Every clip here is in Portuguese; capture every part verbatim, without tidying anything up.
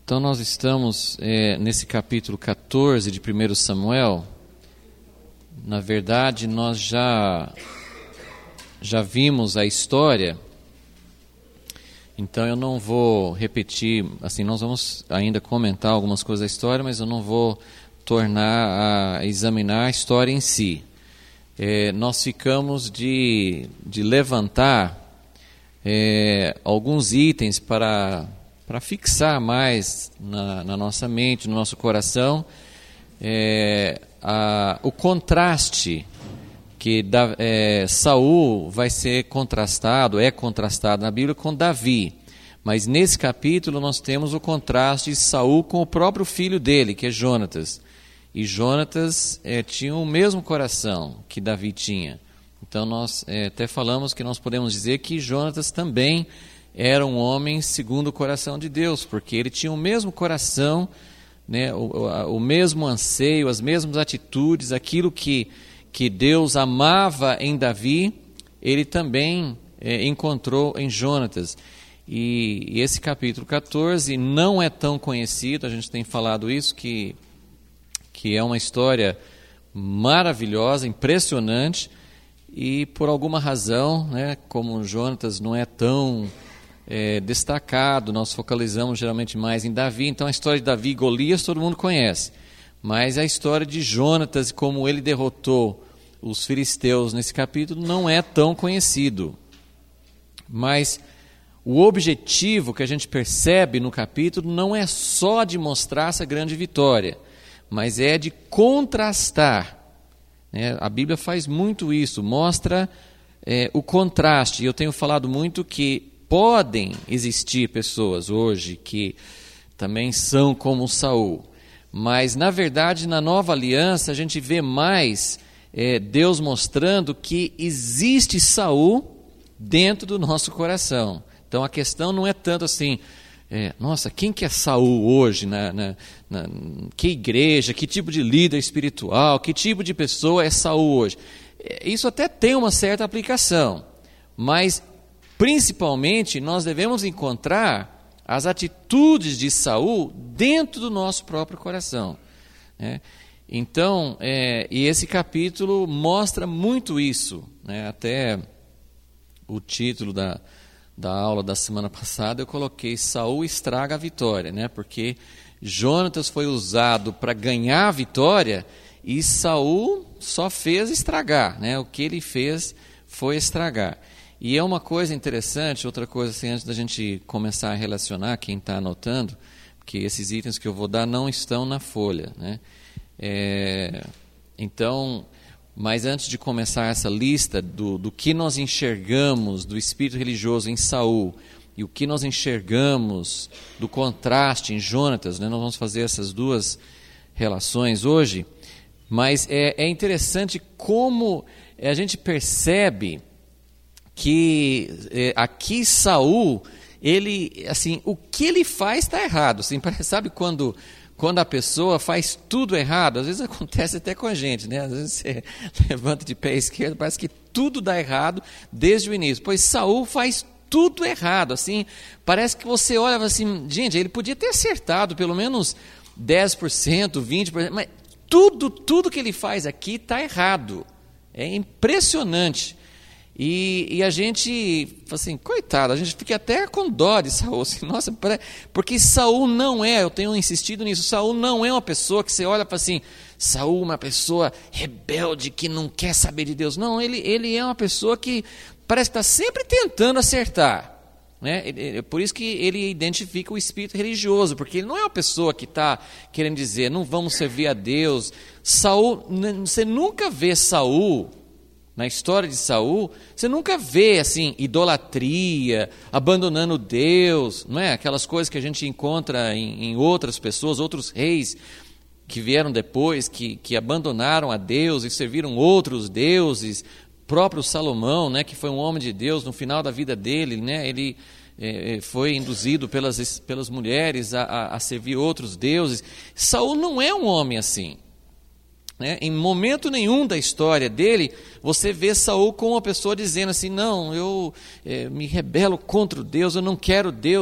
Então nós estamos é, nesse capítulo catorze de primeiro Samuel. Na verdade, nós já, já vimos a história, então eu não vou repetir, assim, nós vamos ainda comentar algumas coisas da história, mas eu não vou tornar a examinar a história em si. É, nós ficamos de, de levantar é, alguns itens para... para fixar mais na, na nossa mente, no nosso coração, é, a, o contraste que da, é, Saul vai ser contrastado, é contrastado na Bíblia com Davi. Mas nesse capítulo nós temos o contraste de Saul com o próprio filho dele, que é Jonatas. E Jonatas é, tinha o mesmo coração que Davi tinha. Então nós é, até falamos que nós podemos dizer que Jonatas também era um homem segundo o coração de Deus, porque ele tinha o mesmo coração, né, o, o, o mesmo anseio, as mesmas atitudes, aquilo que, que Deus amava em Davi, ele também é, encontrou em Jonatas. E, e esse capítulo catorze não é tão conhecido, a gente tem falado isso, que, que é uma história maravilhosa, impressionante, e por alguma razão, né, como Jonatas não é tão É, destacado, nós focalizamos geralmente mais em Davi. Então a história de Davi e Golias todo mundo conhece, mas a história de Jonatas e como ele derrotou os filisteus nesse capítulo não é tão conhecido. Mas o objetivo que a gente percebe no capítulo não é só de mostrar essa grande vitória, mas é de contrastar, né? A Bíblia faz muito isso, mostra é, o contraste. Eu tenho falado muito que podem existir pessoas hoje que também são como Saul, mas na verdade na nova aliança a gente vê mais é, Deus mostrando que existe Saul dentro do nosso coração. Então a questão não é tanto assim, é, nossa, quem que é Saul hoje, na, na, na, que igreja, que tipo de líder espiritual, que tipo de pessoa é Saul hoje. Isso até tem uma certa aplicação, mas principalmente, nós devemos encontrar as atitudes de Saul dentro do nosso próprio coração, né? Então, é, e esse capítulo mostra muito isso, né? Até o título da, da aula da semana passada eu coloquei Saul estraga a vitória, né? Porque Jonatas foi usado para ganhar a vitória e Saul só fez estragar, né? O que ele fez foi estragar. E é uma coisa interessante, outra coisa assim, antes da gente começar a relacionar, quem está anotando, porque esses itens que eu vou dar não estão na folha, né? É, então, mas antes de começar essa lista do, do que nós enxergamos do espírito religioso em Saul e o que nós enxergamos do contraste em Jonatas, né? Nós vamos fazer essas duas relações hoje, mas é, é interessante como a gente percebe que é, aqui Saul, ele, assim, o que ele faz está errado. Assim, sabe quando, quando a pessoa faz tudo errado? Às vezes acontece até com a gente, né? Às vezes você levanta de pé esquerdo, parece que tudo dá errado desde o início. Pois Saul faz tudo errado, assim, parece que você olha assim, gente, ele podia ter acertado pelo menos dez por cento, vinte por cento, mas tudo, tudo que ele faz aqui está errado. É impressionante. E, e a gente, assim, coitado, a gente fica até com dó de Saul, assim, nossa, porque Saul não é, eu tenho insistido nisso, Saul não é uma pessoa que você olha e fala assim, Saul é uma pessoa rebelde que não quer saber de Deus. Não, ele, ele é uma pessoa que parece que está sempre tentando acertar, né? É por isso que ele identifica o espírito religioso, porque ele não é uma pessoa que está querendo dizer, não vamos servir a Deus. Saul, você nunca vê Saul... Na história de Saul, você nunca vê assim, idolatria, abandonando Deus, não é? Aquelas coisas que a gente encontra em, em outras pessoas, outros reis que vieram depois, que, que abandonaram a Deus e serviram outros deuses. Próprio Salomão, né, que foi um homem de Deus, no final da vida dele, né, ele é, foi induzido pelas, pelas mulheres a, a, a servir outros deuses. Saul não é um homem assim. Né? Em momento nenhum da história dele, você vê Saul como uma pessoa dizendo assim, não, eu é, me rebelo contra Deus, eu não quero Deus.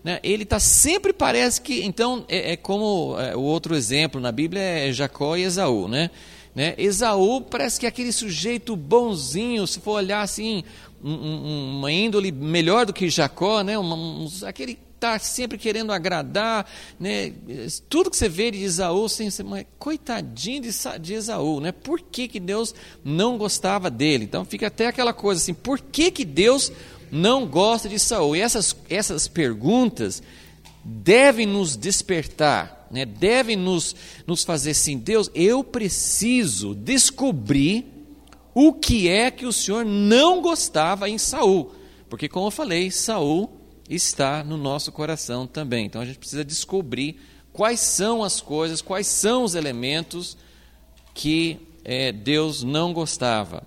né? Ele está sempre, parece que, então, é, é como é, o outro exemplo na Bíblia é Jacó e Esaú, né? Né? Esaú parece que é aquele sujeito bonzinho, se for olhar assim, um, um, uma índole melhor do que Jacó, né? Uma, um, aquele está sempre querendo agradar, né? Tudo que você vê de Esaú, assim, você, mas, coitadinho de, de Esaú, né? Por que, que Deus não gostava dele? Então fica até aquela coisa assim, por que, que Deus não gosta de Esaú? E essas, essas perguntas devem nos despertar, né? Devem nos, nos fazer assim, Deus, eu preciso descobrir o que é que o Senhor não gostava em Saul, porque como eu falei, Saul está no nosso coração também. Então a gente precisa descobrir quais são as coisas, quais são os elementos que é, Deus não gostava.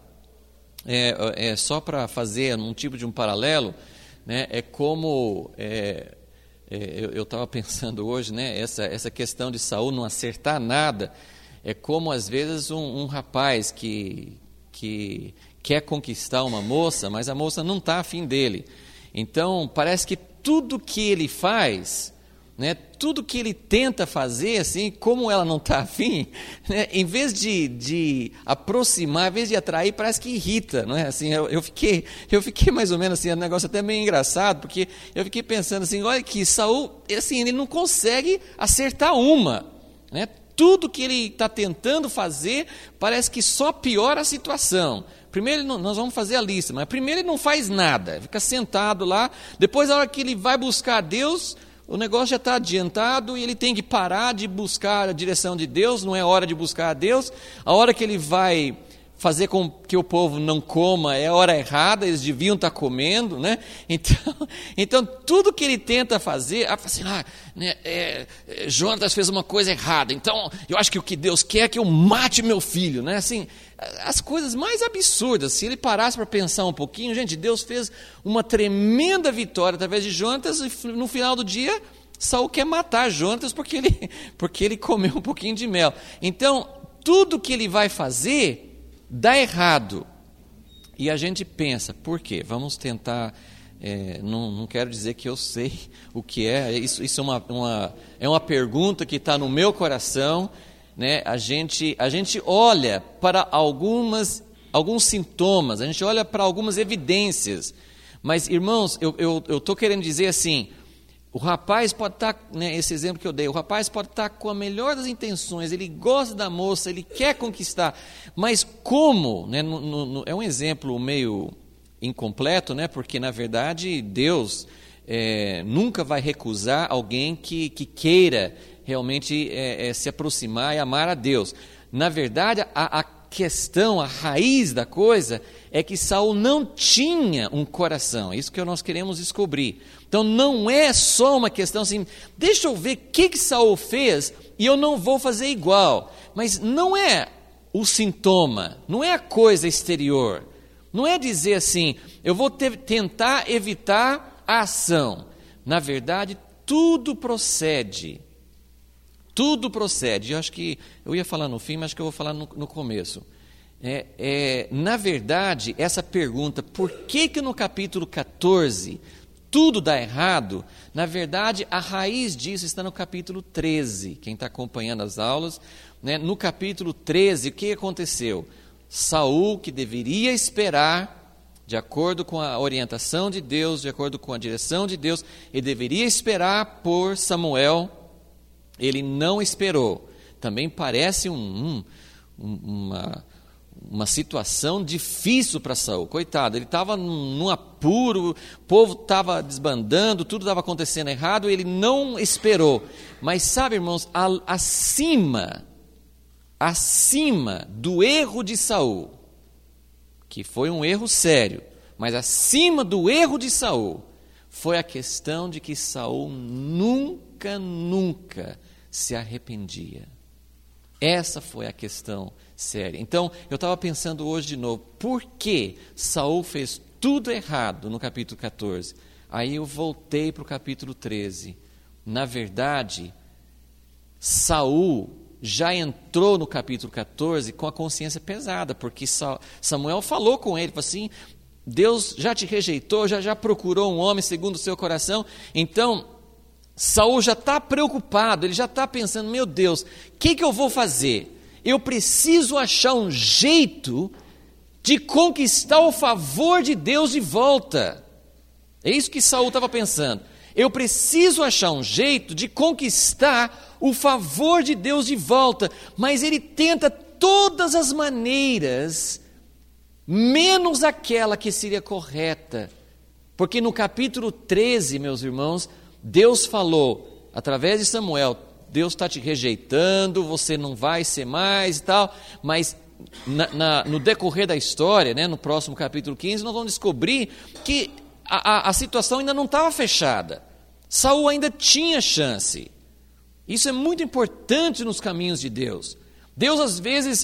É, é só para fazer um tipo de um paralelo, né? É como é, é, eu estava pensando hoje, né? Essa essa questão de Saul não acertar nada é como às vezes um, um rapaz que que quer conquistar uma moça, mas a moça não está afim dele. Então, parece que tudo que ele faz, né, tudo que ele tenta fazer, assim, como ela não está afim, né, em vez de, de aproximar, em vez de atrair, parece que irrita. Não é? Assim, eu, eu, fiquei, eu fiquei mais ou menos assim, é um negócio até meio engraçado, porque eu fiquei pensando assim, olha que Saul, assim, ele não consegue acertar uma, né? Tudo que ele está tentando fazer parece que só piora a situação. Primeiro não, nós vamos fazer a lista, mas primeiro ele não faz nada, fica sentado lá. Depois, a hora que ele vai buscar a Deus, o negócio já está adiantado e ele tem que parar de buscar a direção de Deus, não é hora de buscar a Deus. A hora que ele vai fazer com que o povo não coma é a hora errada, eles deviam estar comendo, né? Então, então tudo que ele tenta fazer, assim, ah, né, é, é, Jonatas fez uma coisa errada, então eu acho que o que Deus quer é que eu mate meu filho, né? Assim, as coisas mais absurdas. Se ele parasse para pensar um pouquinho, gente, Deus fez uma tremenda vitória através de Jonatas e no final do dia Saul quer matar Jonatas porque ele, porque ele comeu um pouquinho de mel. Então, tudo que ele vai fazer dá errado. E a gente pensa, por quê? Vamos tentar, é, não, não quero dizer que eu sei o que é, isso, isso é, uma, uma, é uma pergunta que está no meu coração, né? A gente, a gente olha para algumas, alguns sintomas, a gente olha para algumas evidências, mas irmãos, eu estou querendo dizer assim, o rapaz pode estar, né, esse exemplo que eu dei, o rapaz pode estar com a melhor das intenções, ele gosta da moça, ele quer conquistar, mas como, né, no, no, é um exemplo meio incompleto, né, porque na verdade Deus é, nunca vai recusar alguém que, que queira realmente é, é, se aproximar e amar a Deus. Na verdade, a, a questão, a raiz da coisa é que Saul não tinha um coração, isso que nós queremos descobrir. Então não é só uma questão assim, deixa eu ver o que, que Saul fez e eu não vou fazer igual. Mas não é o sintoma, não é a coisa exterior. Não é dizer assim, eu vou ter, tentar evitar a ação. Na verdade, tudo procede. Tudo procede. Eu acho que, eu ia falar no fim, mas acho que eu vou falar no, no começo. É, é, na verdade, essa pergunta, por que que no capítulo catorze tudo dá errado? Na verdade, a raiz disso está no capítulo treze. Quem está acompanhando as aulas, né, no capítulo treze, o que aconteceu? Saul, que deveria esperar, de acordo com a orientação de Deus, de acordo com a direção de Deus, ele deveria esperar por Samuel, ele não esperou. Também parece um, um, uma... uma situação difícil para Saul, coitado, ele estava num apuro, o povo estava desbandando, tudo estava acontecendo errado, ele não esperou. Mas sabe, irmãos, acima, acima do erro de Saul, que foi um erro sério, mas acima do erro de Saul, foi a questão de que Saul nunca, nunca se arrependia. Essa foi a questão séria. Então, eu estava pensando hoje de novo, por que Saul fez tudo errado no capítulo catorze? Aí eu voltei para o capítulo treze. Na verdade, Saul já entrou no capítulo catorze com a consciência pesada, porque Samuel falou com ele, falou assim, Deus já te rejeitou, já, já procurou um homem segundo o seu coração, então Saul já está preocupado, ele já está pensando, meu Deus, o que, que eu vou fazer? Eu preciso achar um jeito de conquistar o favor de Deus de volta. É isso que Saul estava pensando. Eu preciso achar um jeito de conquistar o favor de Deus de volta. Mas ele tenta todas as maneiras, menos aquela que seria correta. Porque no capítulo treze, meus irmãos, Deus falou, através de Samuel, Deus está te rejeitando, você não vai ser mais e tal, mas na, na, no decorrer da história, né, no próximo capítulo quinze, nós vamos descobrir que a, a, a situação ainda não estava fechada. Saul ainda tinha chance. Isso é muito importante nos caminhos de Deus. Deus às vezes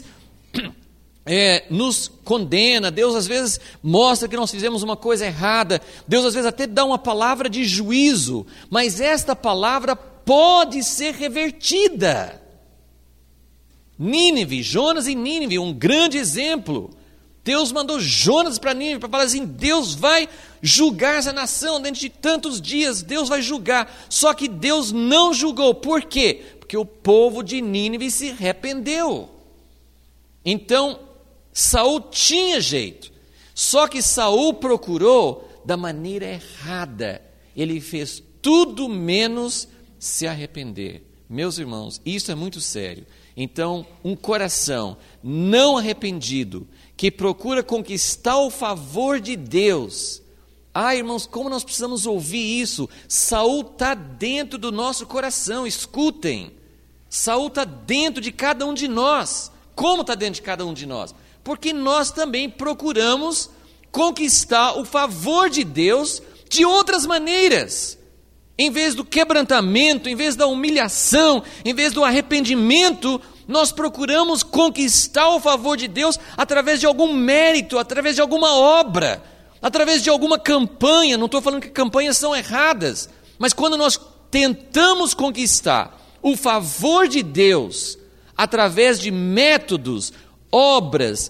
é, nos condena, Deus às vezes mostra que nós fizemos uma coisa errada, Deus às vezes até dá uma palavra de juízo, mas esta palavra pode ser revertida. Nínive, Jonas e Nínive, um grande exemplo. Deus mandou Jonas para Nínive para falar assim, Deus vai julgar essa nação dentro de tantos dias, Deus vai julgar. Só que Deus não julgou, por quê? Porque o povo de Nínive se arrependeu. Então, Saul tinha jeito, só que Saul procurou da maneira errada. Ele fez tudo menos se arrepender. Meus irmãos, isso é muito sério. Então, um coração não arrependido, que procura conquistar o favor de Deus. Ah, irmãos, como nós precisamos ouvir isso? Saul está dentro do nosso coração, escutem. Saul está dentro de cada um de nós. Como está dentro de cada um de nós? Porque nós também procuramos conquistar o favor de Deus de outras maneiras. Em vez do quebrantamento, em vez da humilhação, em vez do arrependimento, nós procuramos conquistar o favor de Deus através de algum mérito, através de alguma obra, através de alguma campanha. Não estou falando que campanhas são erradas, mas quando nós tentamos conquistar o favor de Deus através de métodos, obras,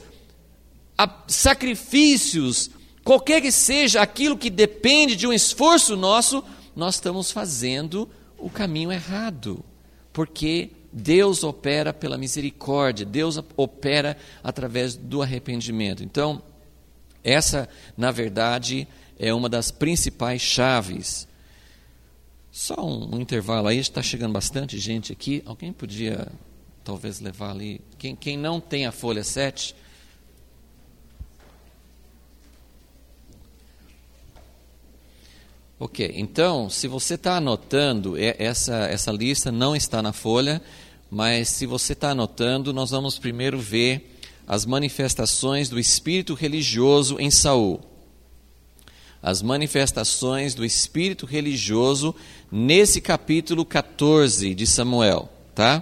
sacrifícios, qualquer que seja aquilo que depende de um esforço nosso, nós estamos fazendo o caminho errado, porque Deus opera pela misericórdia, Deus opera através do arrependimento. Então, essa, na verdade, é uma das principais chaves. Só um, um intervalo aí, está chegando bastante gente aqui. Alguém podia, talvez, levar ali? Quem, quem não tem a folha sete... Ok, então, se você está anotando, essa, essa lista não está na folha, mas se você está anotando, nós vamos primeiro ver as manifestações do espírito religioso em Saul. As manifestações do espírito religioso nesse capítulo quatorze de Samuel, tá?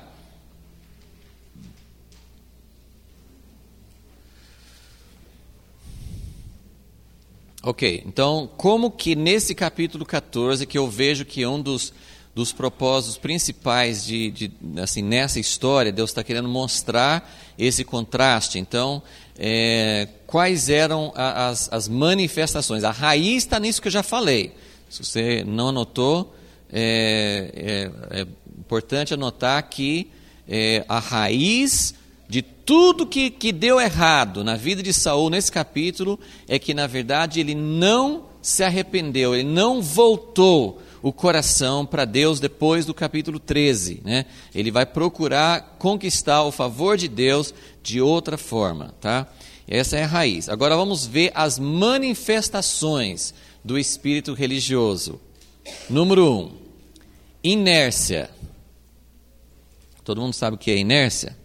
Ok, então, como que nesse capítulo quatorze, que eu vejo que é um dos, dos propósitos principais de, de, assim, nessa história, Deus está querendo mostrar esse contraste. Então, é, quais eram a, as, as manifestações? A raiz está nisso que eu já falei. Se você não anotou, é, é, é importante anotar que é, a raiz de tudo que, que deu errado na vida de Saul nesse capítulo é que, na verdade, ele não se arrependeu, ele não voltou o coração para Deus depois do capítulo treze. Né? Ele vai procurar conquistar o favor de Deus de outra forma. Tá? Essa é a raiz. Agora vamos ver as manifestações do espírito religioso. Número um, inércia. Todo mundo sabe o que é inércia?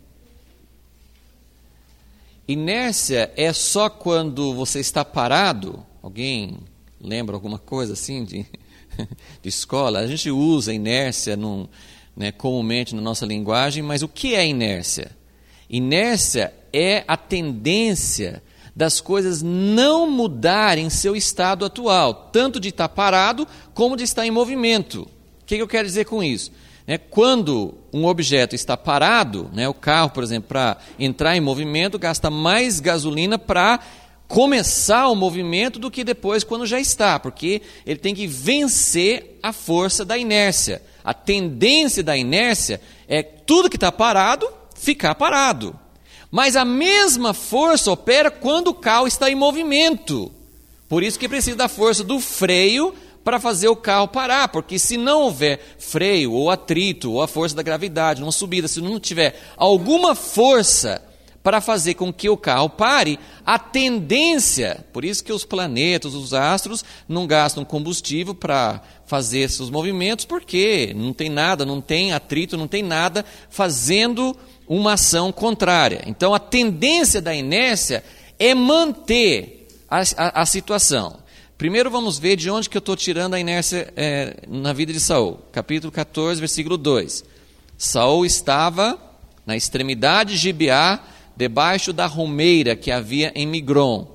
Inércia é só quando você está parado. Alguém lembra alguma coisa assim de, de escola? A gente usa inércia num, né, comumente na nossa linguagem, mas o que é inércia? Inércia é a tendência das coisas não mudarem seu estado atual, tanto de estar parado como de estar em movimento. O que eu quero dizer com isso? É, quando um objeto está parado, né, o carro, por exemplo, para entrar em movimento, gasta mais gasolina para começar o movimento do que depois quando já está, porque ele tem que vencer a força da inércia. A tendência da inércia é tudo que está parado, ficar parado. Mas a mesma força opera quando o carro está em movimento. Por isso que precisa da força do freio para fazer o carro parar, porque se não houver freio, ou atrito, ou a força da gravidade, numa subida, se não tiver alguma força para fazer com que o carro pare, a tendência, por isso que os planetas, os astros, não gastam combustível para fazer esses movimentos, porque não tem nada, não tem atrito, não tem nada fazendo uma ação contrária. Então, a tendência da inércia é manter a, a, a situação. Primeiro vamos ver de onde que eu estou tirando a inércia é, na vida de Saul. Capítulo catorze, versículo dois. Saul estava na extremidade de Gibeá, debaixo da romeira que havia em Migron.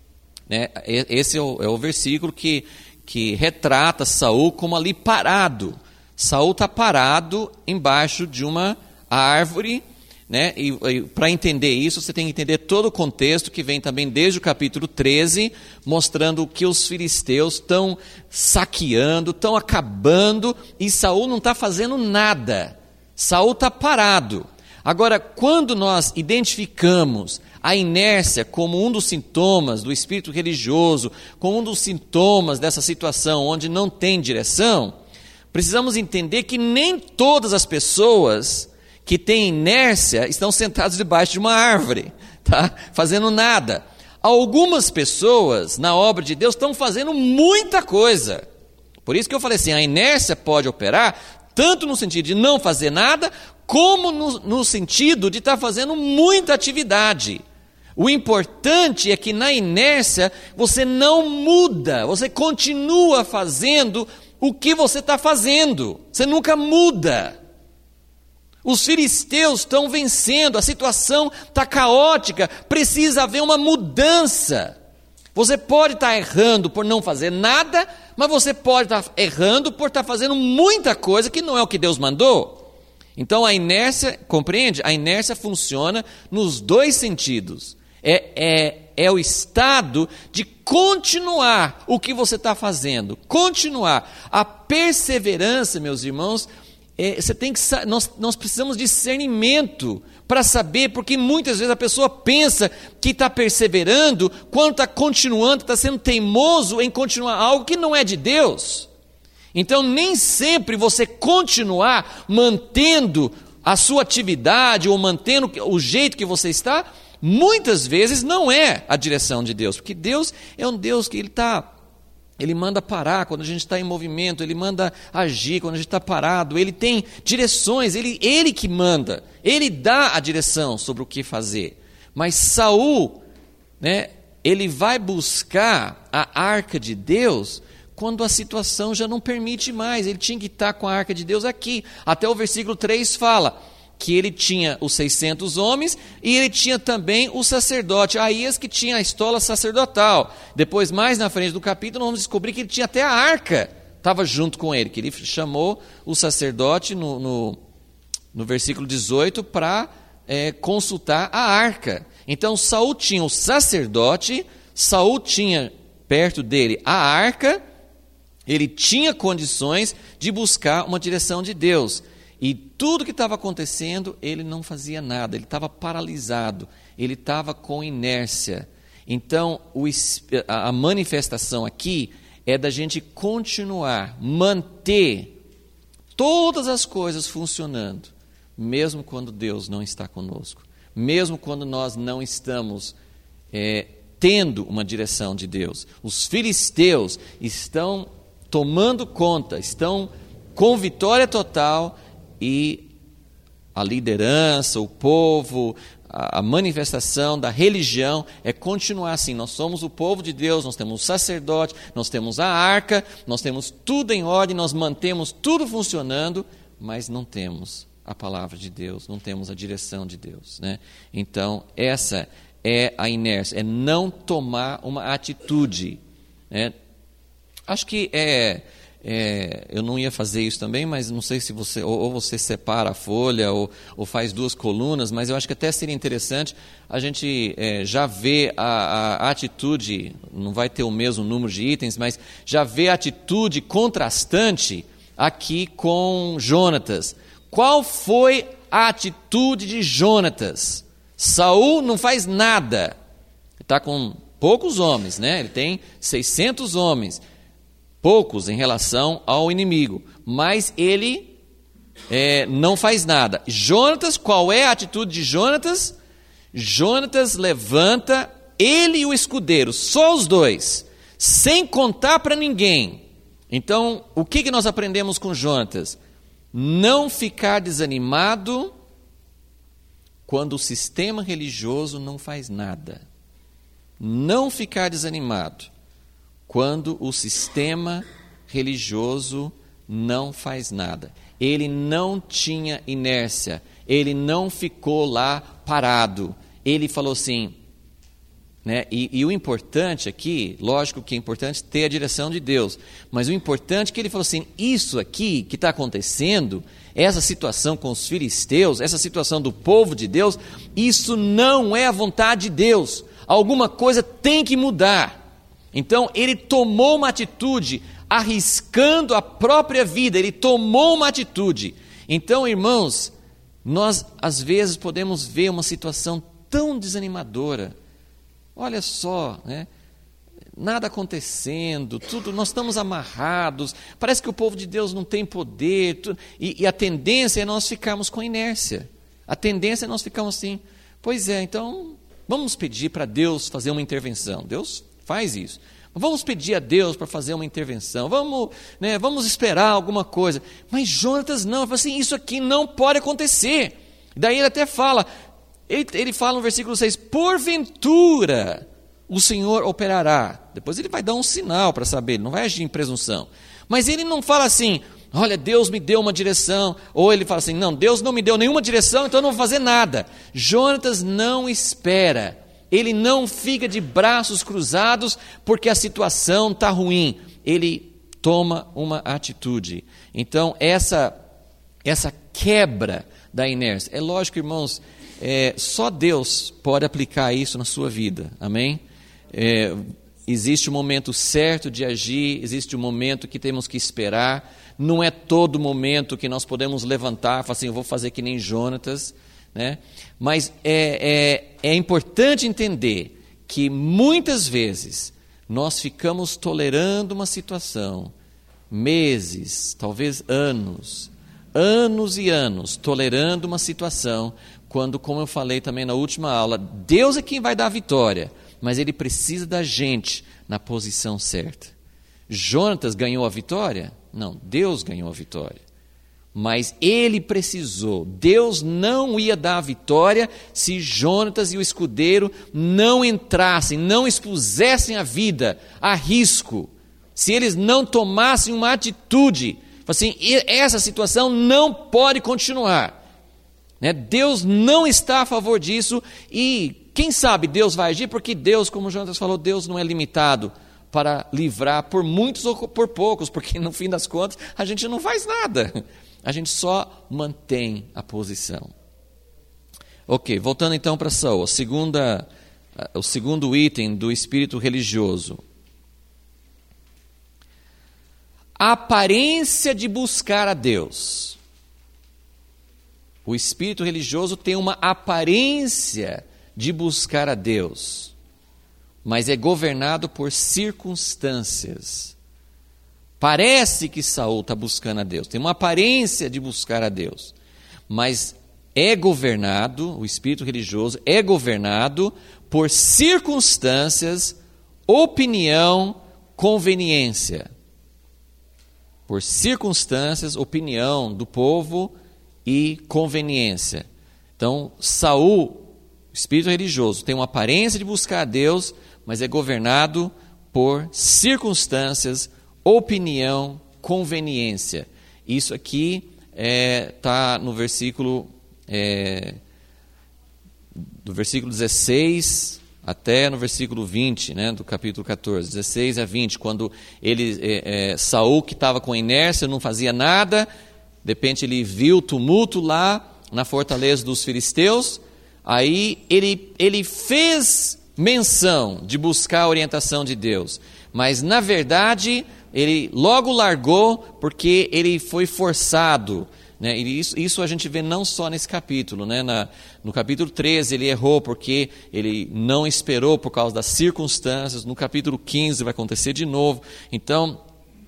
Né? Esse é o, é o versículo que, que retrata Saul como ali parado. Saul está parado embaixo de uma árvore. Né? E, e para entender isso, você tem que entender todo o contexto que vem também desde o capítulo treze, mostrando que os filisteus estão saqueando, estão acabando, e Saul não está fazendo nada. Saul está parado. Agora, quando nós identificamos a inércia como um dos sintomas do espírito religioso, como um dos sintomas dessa situação onde não tem direção, precisamos entender que nem todas as pessoas que têm inércia estão sentados debaixo de uma árvore, tá? Fazendo nada. Algumas pessoas na obra de Deus estão fazendo muita coisa. Por isso que eu falei assim, a inércia pode operar tanto no sentido de não fazer nada, como no, no sentido de estar fazendo muita atividade. O importante é que na inércia você não muda, você continua fazendo o que você está fazendo, você nunca muda. Os filisteus estão vencendo, a situação está caótica, precisa haver uma mudança. Você pode estar errando por não fazer nada, mas você pode estar errando por estar fazendo muita coisa que não é o que Deus mandou. Então a inércia, compreende? A inércia funciona nos dois sentidos. É, é, é o estado de continuar o que você está fazendo, continuar. A perseverança, meus irmãos, É, você tem que, nós, nós precisamos de discernimento para saber, porque muitas vezes a pessoa pensa que está perseverando, quando está continuando, está sendo teimoso em continuar algo que não é de Deus. Então nem sempre você continuar mantendo a sua atividade ou mantendo o jeito que você está, muitas vezes não é a direção de Deus, porque Deus é um Deus que Ele está... Ele manda parar quando a gente está em movimento, Ele manda agir quando a gente está parado, Ele tem direções, ele, ele que manda, Ele dá a direção sobre o que fazer. Mas Saul, né, ele vai buscar a arca de Deus quando a situação já não permite mais, ele tinha que estar com a arca de Deus aqui. Até o versículo três fala que ele tinha os seiscentos homens e ele tinha também o sacerdote Aías, que tinha a estola sacerdotal. Depois, mais na frente do capítulo, nós vamos descobrir que ele tinha até a arca, estava junto com ele, que ele chamou o sacerdote no, no, no versículo dezoito para é, consultar a arca. Então Saul tinha o sacerdote, Saul tinha perto dele a arca, ele tinha condições de buscar uma direção de Deus. E tudo que estava acontecendo, ele não fazia nada, ele estava paralisado, ele estava com inércia. Então, o, a manifestação aqui é da gente continuar, manter todas as coisas funcionando, mesmo quando Deus não está conosco, mesmo quando nós não estamos é, tendo uma direção de Deus. Os filisteus estão tomando conta, estão com vitória total. E a liderança, o povo, a, a manifestação da religião é continuar assim. Nós somos o povo de Deus, nós temos o sacerdote, nós temos a arca, nós temos tudo em ordem, nós mantemos tudo funcionando, mas não temos a palavra de Deus, não temos a direção de Deus, né? Então, essa é a inércia, é não tomar uma atitude, né? Acho que é... é, eu não ia fazer isso também, mas não sei se você, ou, ou você separa a folha, ou, ou faz duas colunas, mas eu acho que até seria interessante a gente é, já ver a, a, a atitude, não vai ter o mesmo número de itens, mas já ver a atitude contrastante aqui com Jonatas. Qual foi a atitude de Jonatas? Saul não faz nada, está com poucos homens, né? Ele tem seiscentos homens, poucos em relação ao inimigo, mas ele é, não faz nada. Jonatas, qual é a atitude de Jonatas? Jonatas levanta ele e o escudeiro, só os dois, sem contar para ninguém. Então, o que, que nós aprendemos com Jonatas? Não ficar desanimado quando o sistema religioso não faz nada. Não ficar desanimado quando o sistema religioso não faz nada. Ele não tinha inércia, ele não ficou lá parado. Ele falou assim, né? E, e o importante aqui, lógico que é importante ter a direção de Deus, mas o importante é que ele falou assim, isso aqui que está acontecendo, essa situação com os filisteus, essa situação do povo de Deus, isso não é a vontade de Deus. Alguma coisa tem que mudar. Então ele tomou uma atitude, arriscando a própria vida, ele tomou uma atitude. Então, irmãos, nós às vezes podemos ver uma situação tão desanimadora. Olha só, né? Nada acontecendo, tudo, nós estamos amarrados, parece que o povo de Deus não tem poder, tudo, e, e a tendência é nós ficarmos com inércia. A tendência é nós ficarmos assim, pois é, então vamos pedir para Deus fazer uma intervenção. Deus faz isso. Vamos pedir a Deus para fazer uma intervenção, vamos, né, vamos esperar alguma coisa. Mas Jonatas não, ele fala assim, isso aqui não pode acontecer. Daí ele até fala, ele, ele fala no versículo seis, porventura o Senhor operará. Depois ele vai dar um sinal para saber, ele não vai agir em presunção. Mas ele não fala assim, olha, Deus me deu uma direção, ou ele fala assim, não, Deus não me deu nenhuma direção, então eu não vou fazer nada. Jonatas não espera, ele não fica de braços cruzados porque a situação está ruim, ele toma uma atitude. Então essa, essa quebra da inércia, é lógico, irmãos, é, só Deus pode aplicar isso na sua vida, amém? É, existe o momento certo de agir, existe o momento que temos que esperar, não é todo momento que nós podemos levantar e falar assim, eu vou fazer que nem Jonatas, né? Mas é, é, é importante entender que muitas vezes nós ficamos tolerando uma situação, meses, talvez anos, anos e anos, tolerando uma situação, quando, como eu falei também na última aula, Deus é quem vai dar a vitória, mas Ele precisa da gente na posição certa. Jonatas ganhou a vitória? Não, Deus ganhou a vitória. Mas ele precisou, Deus não ia dar a vitória se Jonatas e o escudeiro não entrassem, não expusessem a vida a risco, se eles não tomassem uma atitude, assim, essa situação não pode continuar. Né? Deus não está a favor disso e quem sabe Deus vai agir, porque Deus, como Jonatas falou, Deus não é limitado para livrar por muitos ou por poucos, porque no fim das contas a gente não faz nada, a gente só mantém a posição. Ok, voltando então para Saul, a segunda, o segundo item do espírito religioso. A aparência de buscar a Deus. O espírito religioso tem uma aparência de buscar a Deus, mas é governado por circunstâncias. Parece que Saul está buscando a Deus, tem uma aparência de buscar a Deus, mas é governado, o espírito religioso é governado por circunstâncias, opinião, conveniência. Por circunstâncias, opinião do povo e conveniência. Então, Saul, o espírito religioso, tem uma aparência de buscar a Deus, mas é governado por circunstâncias, opinião, conveniência. Isso aqui está é, no versículo, é, do versículo dezesseis até no versículo vinte, né, do capítulo quatorze, dezesseis a vinte, quando ele, é, é, Saul, que estava com inércia, não fazia nada, de repente ele viu o tumulto lá na fortaleza dos filisteus, aí ele, ele fez menção de buscar a orientação de Deus, mas na verdade ele logo largou porque ele foi forçado, né? E isso, isso a gente vê não só nesse capítulo, né? Na, no capítulo treze ele errou porque ele não esperou por causa das circunstâncias, no capítulo quinze vai acontecer de novo. Então,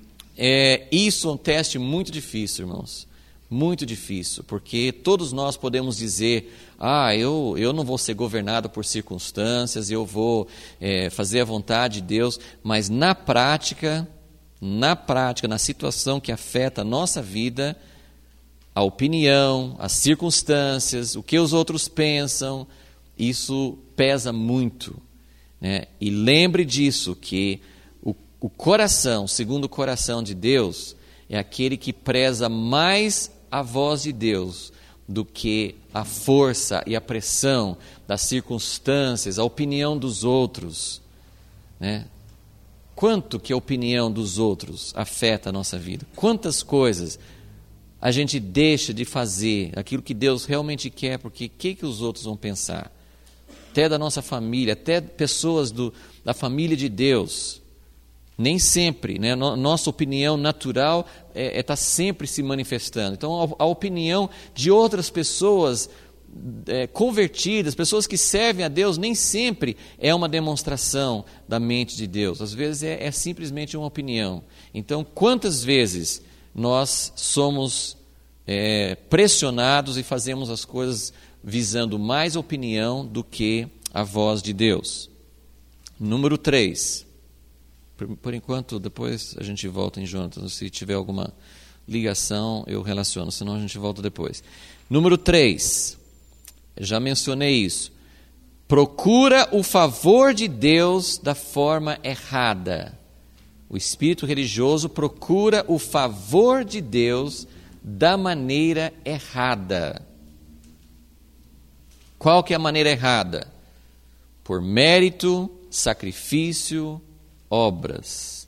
é, isso é um teste muito difícil, irmãos, muito difícil, porque todos nós podemos dizer, ah, eu, eu não vou ser governado por circunstâncias, eu vou é, fazer a vontade de Deus, mas na prática, na prática, na situação que afeta a nossa vida, a opinião, as circunstâncias, o que os outros pensam, isso pesa muito, né? E lembre disso, que o, o coração, segundo o coração de Deus, é aquele que preza mais a voz de Deus do que a força e a pressão das circunstâncias, a opinião dos outros, né? Quanto que a opinião dos outros afeta a nossa vida? Quantas coisas a gente deixa de fazer aquilo que Deus realmente quer, porque o que, que os outros vão pensar? Até da nossa família, até pessoas do, da família de Deus. Nem sempre, né? Nossa opinião natural está é, é, tá sempre se manifestando. Então, a, a opinião de outras pessoas é, convertidas, pessoas que servem a Deus, nem sempre é uma demonstração da mente de Deus. Às vezes é, é simplesmente uma opinião. Então, quantas vezes nós somos é, pressionados e fazemos as coisas visando mais opinião do que a voz de Deus? Número três. Por enquanto, depois a gente volta em Jonatas. Se tiver alguma ligação, eu relaciono, senão a gente volta depois. Número três, já mencionei isso. Procura o favor de Deus da forma errada. O espírito religioso procura o favor de Deus da maneira errada. Qual que é a maneira errada? Por mérito, sacrifício, obras.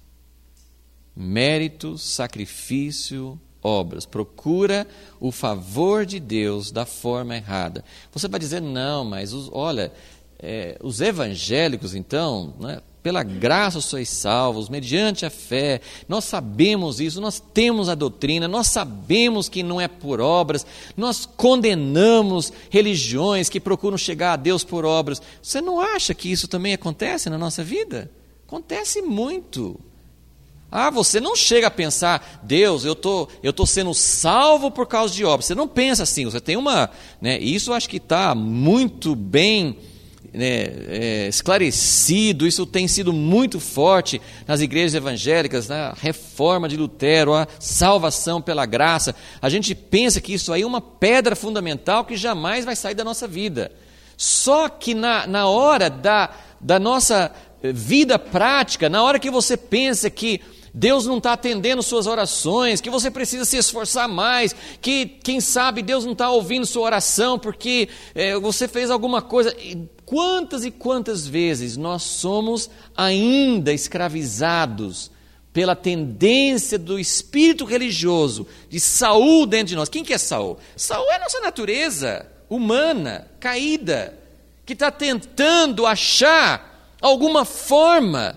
Mérito, sacrifício, obras. Procura o favor de Deus da forma errada. Você vai dizer, não, mas os, olha, é, os evangélicos então, né, pela graça sois salvos, mediante a fé, nós sabemos isso, nós temos a doutrina, nós sabemos que não é por obras, nós condenamos religiões que procuram chegar a Deus por obras. Você não acha que isso também acontece na nossa vida? Acontece muito. Ah, você não chega a pensar, Deus, eu tô, eu tô sendo salvo por causa de obras. Você não pensa assim, você tem uma... Né, isso acho que está muito bem... Né, é, esclarecido, isso tem sido muito forte nas igrejas evangélicas, na reforma de Lutero, a salvação pela graça. A gente pensa que isso aí é uma pedra fundamental que jamais vai sair da nossa vida. Só que na, na hora da, da nossa vida prática, na hora que você pensa que Deus não está atendendo suas orações, que você precisa se esforçar mais, que quem sabe Deus não está ouvindo sua oração porque é, você fez alguma coisa. Quantas e quantas vezes nós somos ainda escravizados pela tendência do espírito religioso de Saul dentro de nós? Quem que é Saul? Saul é a nossa natureza humana, caída, que está tentando achar alguma forma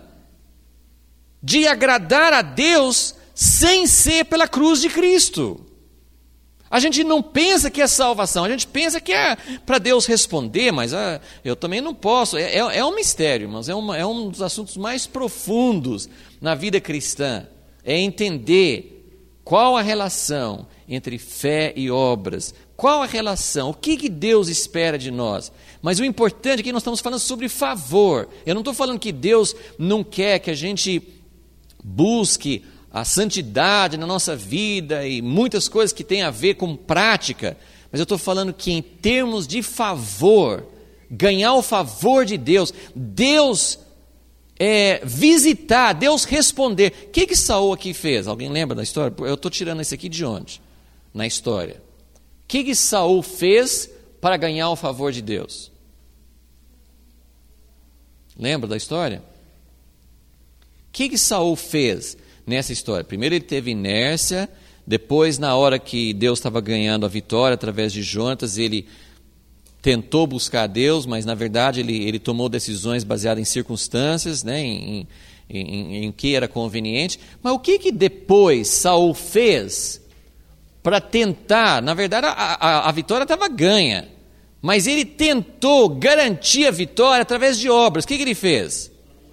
de agradar a Deus sem ser pela cruz de Cristo. A gente não pensa que é salvação, a gente pensa que é para Deus responder, mas ah, eu também não posso. É, é, é um mistério, mas é, uma, é um dos assuntos mais profundos na vida cristã. É entender qual a relação entre fé e obras, qual a relação, o que, que Deus espera de nós. Mas o importante é que nós estamos falando sobre favor. Eu não estou falando que Deus não quer que a gente busque a santidade na nossa vida e muitas coisas que têm a ver com prática, mas eu estou falando que em termos de favor, ganhar o favor de Deus, Deus é, visitar, Deus responder. O que que Saul aqui fez? Alguém lembra da história? Eu estou tirando esse aqui de onde? Na história. O que que Saul fez para ganhar o favor de Deus? Lembra da história? O que que Saul fez nessa história? Primeiro ele teve inércia, depois na hora que Deus estava ganhando a vitória através de Jonatas, ele tentou buscar Deus, mas na verdade ele, ele tomou decisões baseadas em circunstâncias, né, em, em, em, em que era conveniente. Mas o que que depois Saul fez para tentar? Na verdade a, a, a vitória estava ganha, mas ele tentou garantir a vitória através de obras. O que que ele fez?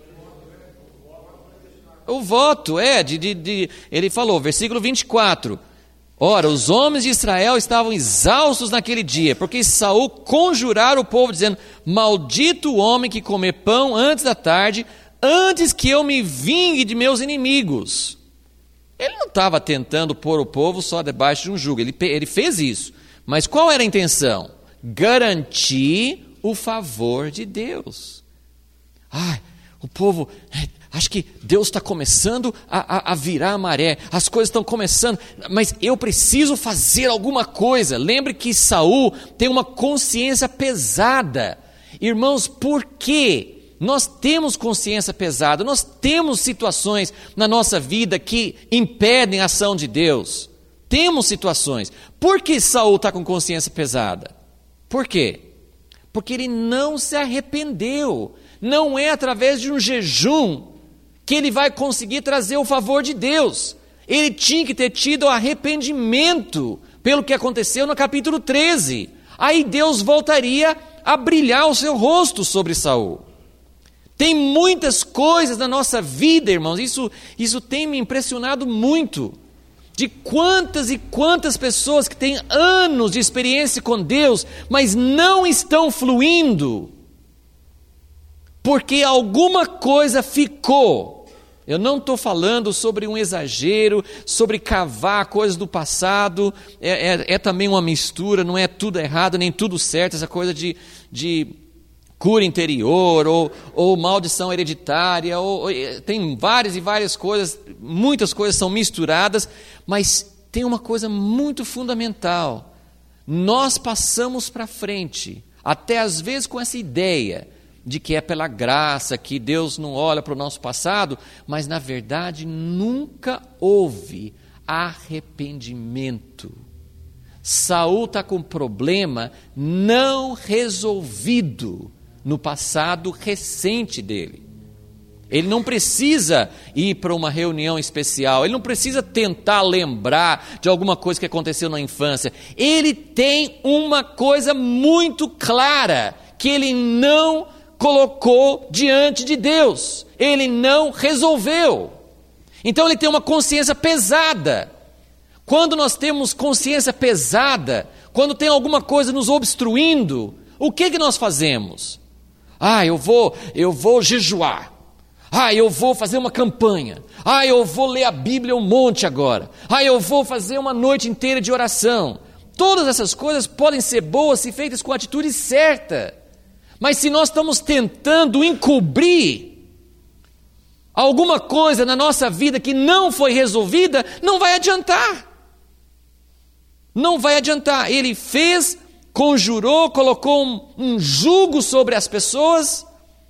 O voto, é, de, de, de, ele falou, versículo vinte e quatro, ora, os homens de Israel estavam exaustos naquele dia, porque Saul conjurara o povo, dizendo, maldito o homem que comer pão antes da tarde, antes que eu me vingue de meus inimigos. Ele não estava tentando pôr o povo só debaixo de um jugo, ele, ele fez isso, mas qual era a intenção? Garantir o favor de Deus. Ai, o povo... acho que Deus está começando a, a, a virar a maré, as coisas estão começando, mas eu preciso fazer alguma coisa. Lembre que Saul tem uma consciência pesada. Irmãos, por quê? Nós temos consciência pesada, nós temos situações na nossa vida que impedem a ação de Deus. Temos situações. Por que Saul está com consciência pesada? Por quê? Porque ele não se arrependeu. Não é através de um jejum que ele vai conseguir trazer o favor de Deus. Ele tinha que ter tido o arrependimento pelo que aconteceu no capítulo treze. Aí Deus voltaria a brilhar o seu rosto sobre Saul. Tem muitas coisas na nossa vida, irmãos, isso, isso tem me impressionado muito, de quantas e quantas pessoas que têm anos de experiência com Deus, mas não estão fluindo, porque alguma coisa ficou. Eu não estou falando sobre um exagero, sobre cavar coisas do passado, é, é, é também uma mistura, não é tudo errado, nem tudo certo, essa coisa de, de cura interior, ou, ou maldição hereditária, ou, ou, tem várias e várias coisas, muitas coisas são misturadas, mas tem uma coisa muito fundamental, nós passamos para frente, até às vezes com essa ideia, de que é pela graça, que Deus não olha para o nosso passado, mas na verdade nunca houve arrependimento. Saul está com um problema não resolvido no passado recente dele. Ele não precisa ir para uma reunião especial, ele não precisa tentar lembrar de alguma coisa que aconteceu na infância. Ele tem uma coisa muito clara, que ele não colocou diante de Deus, ele não resolveu. Então ele tem uma consciência pesada. Quando nós temos consciência pesada, quando tem alguma coisa nos obstruindo, o que que nós fazemos? Ah, eu vou, eu vou jejuar. Ah, eu vou fazer uma campanha. Ah, eu vou ler a Bíblia um monte agora. Ah, eu vou fazer uma noite inteira de oração. Todas essas coisas podem ser boas se feitas com a atitude certa. Mas se nós estamos tentando encobrir alguma coisa na nossa vida que não foi resolvida, não vai adiantar. Não vai adiantar. Ele fez, conjurou, colocou um, um jugo sobre as pessoas,